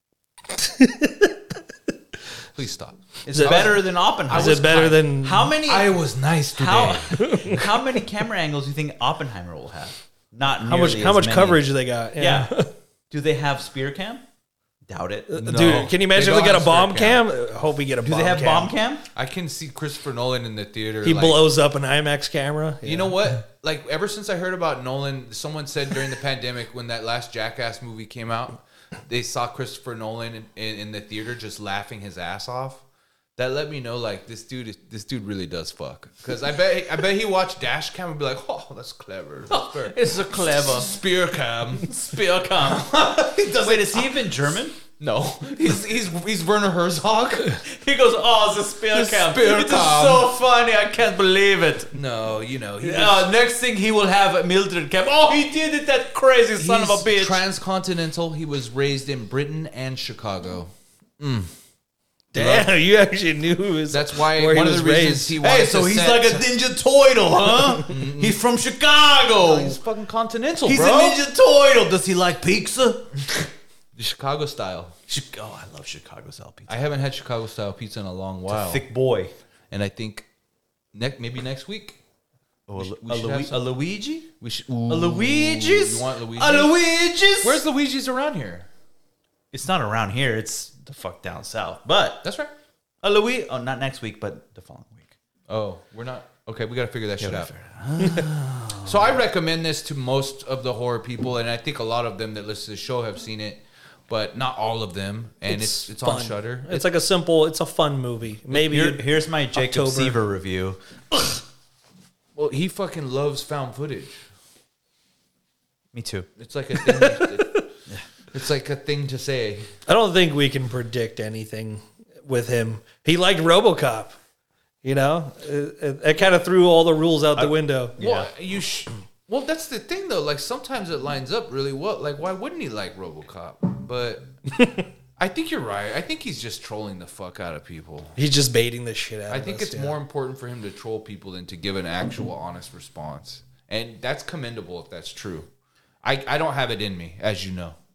Please stop. It's better than Oppenheimer. Is it better than... How many? I was nice today. how how many camera angles do you think Oppenheimer will have? Not How much, nearly how as much many. coverage they got? Yeah. Do they have spear cam? Doubt it. Do Dude, can you imagine They if we don't get a have bomb spear cam? I hope we get a bomb they have cam. bomb cam? I can see Christopher Nolan in the theater. He like, blows up an IMAX camera. You know what? Like ever since I heard about Nolan, someone said during the pandemic when that last Jackass movie came out, they saw Christopher Nolan in, in, in the theater just laughing his ass off. That let me know like this dude is, this dude really does fuck. Because I bet I bet he watched Dash Cam and be like, oh, that's clever. That's fair. It's so clever. Spear Cam. Spear cam. Wait, is he even German? No, he's he's he's Werner Herzog. He goes, oh, it's a spear The cam. spear It's cam. so funny. I can't believe it. No, you know he. Uh, next thing he will have a Mildred cam. Oh, he did it, that crazy son of a He's bitch. transcontinental. He was raised in Britain and Chicago. Damn, you actually knew his, That's why where one he of was the reasons raised. he wanted Hey, so to he's set- like a Ninja Turtle, huh? He's from Chicago. He's fucking continental, He's bro. a Ninja Turtle. Does he like pizza? The Chicago style. Oh, I love Chicago style pizza. I haven't had Chicago style pizza in a long while, Thick boy. and I think next maybe next week Oh, We a, should- we a, should Lu- have a some- Luigi? we should. A Luigi's? You want Luigi? A Luigi's? Where's Luigi's around here? It's not around here. It's the fuck down south. But That's right. a Luigi. Oh, not next week, but the following week. Oh, we're not okay. We got to figure that shit out. So I recommend this to most of the horror people, and I think a lot of them that listen to the show have seen it, but not all of them. And it's it's, on fun. Shudder. It's like a simple, it's a fun movie. Maybe Here, you'd- here's my Jacob October. Seaver review. Well, he fucking loves found footage. Me too. It's like a thing. It's like a thing to say. I don't think we can predict anything with him. He liked RoboCop. You know, it, it, it kind of threw all the rules out the window. Well, you. Sh- well, that's the thing though. Like sometimes it lines up really well. Like why wouldn't he like RoboCop? But I think you're right. I think he's just trolling the fuck out of people. He's just baiting the shit out I of think us, it's yeah. more important for him to troll people than to give an actual honest response. And that's commendable if that's true. I, I don't have it in me, as you know.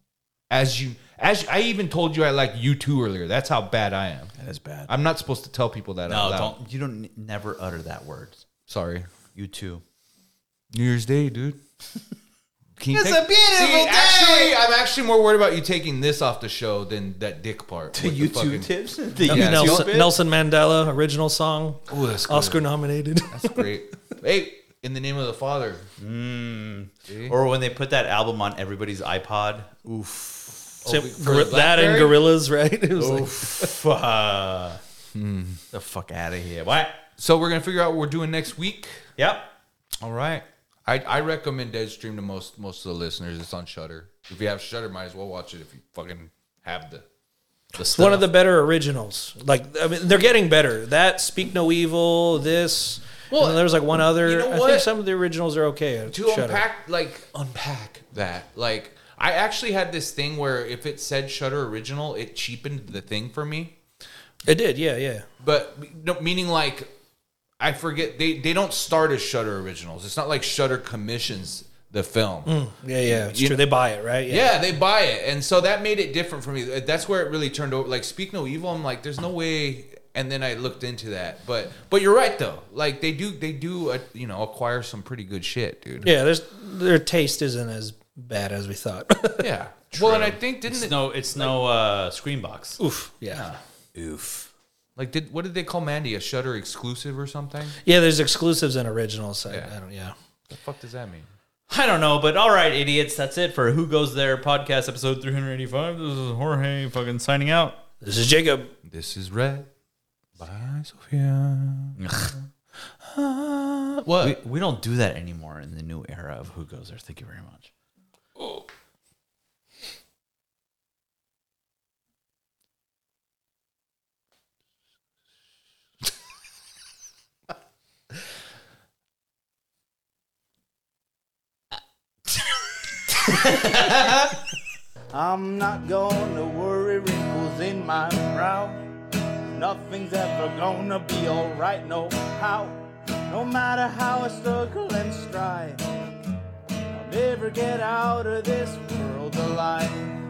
As you, as I even told you, I like U two earlier. That's how bad I am. That is bad. I'm not supposed to tell people that. no, out loud. don't. You don't never utter that word. Sorry. You too. New Year's Day, dude. Can you It's take- a beautiful See, day. Actually, I'm actually more worried about you taking this off the show than that dick part. The with U the two fucking- tips. The Yeah, U two Nelson, bit? Nelson Mandela original song, Ooh, that's good. Oscar nominated. That's great. Hey, in the name of the Father. Mm. See? Or when they put that album on everybody's iPod. Oof. So, for gor- that and Blackberry? Gorillas, right? It was like, Oof. Uh, The fuck out of here. What? So we're gonna figure out what we're doing next week. Yep. All right. I, I recommend Deadstream to most most of the listeners. It's on Shudder. If you have Shudder, might as well watch it if you fucking have the. the it's one of the better originals. Like, I mean, they're getting better. That Speak No Evil, this. Well, Well, there was like one other. you know I what? think some of the originals are okay. at to Shudder. unpack like unpack that like I actually had this thing where if it said Shudder Original, it cheapened the thing for me. It did, yeah, yeah. But no, meaning like I forget they they don't start as Shudder Originals. It's not like Shudder commissions the film. Yeah, yeah. It's You true. know- They buy it, right? Yeah, they buy it, and so that made it different for me. That's where it really turned over. Like Speak No Evil, I'm like, there's no way. And then I looked into that, but but you're right though. Like they do they do uh, you know acquire some pretty good shit, dude. Yeah, there's their taste isn't as bad as we thought. Yeah. Well, and I think didn't It's it, no, it's no uh, Screenbox. Oof. Yeah. Oof. like did what did they call Mandy a Shudder exclusive or something? Yeah, there's exclusives and originals. I, Yeah. I don't. Yeah. The fuck does that mean? I don't know, but all right, idiots. That's it for Who Goes There podcast episode three eighty-five. This is Jorge fucking signing out. This is Jacob. This is Red by Sophia. Uh, what? We, we don't do that anymore in the new era of Who Goes There. Thank you very much. Oh. I'm not gonna worry wrinkles in my brow. Nothing's ever gonna be alright, no how. No matter how I struggle and strive, I'll never get out of this world alive.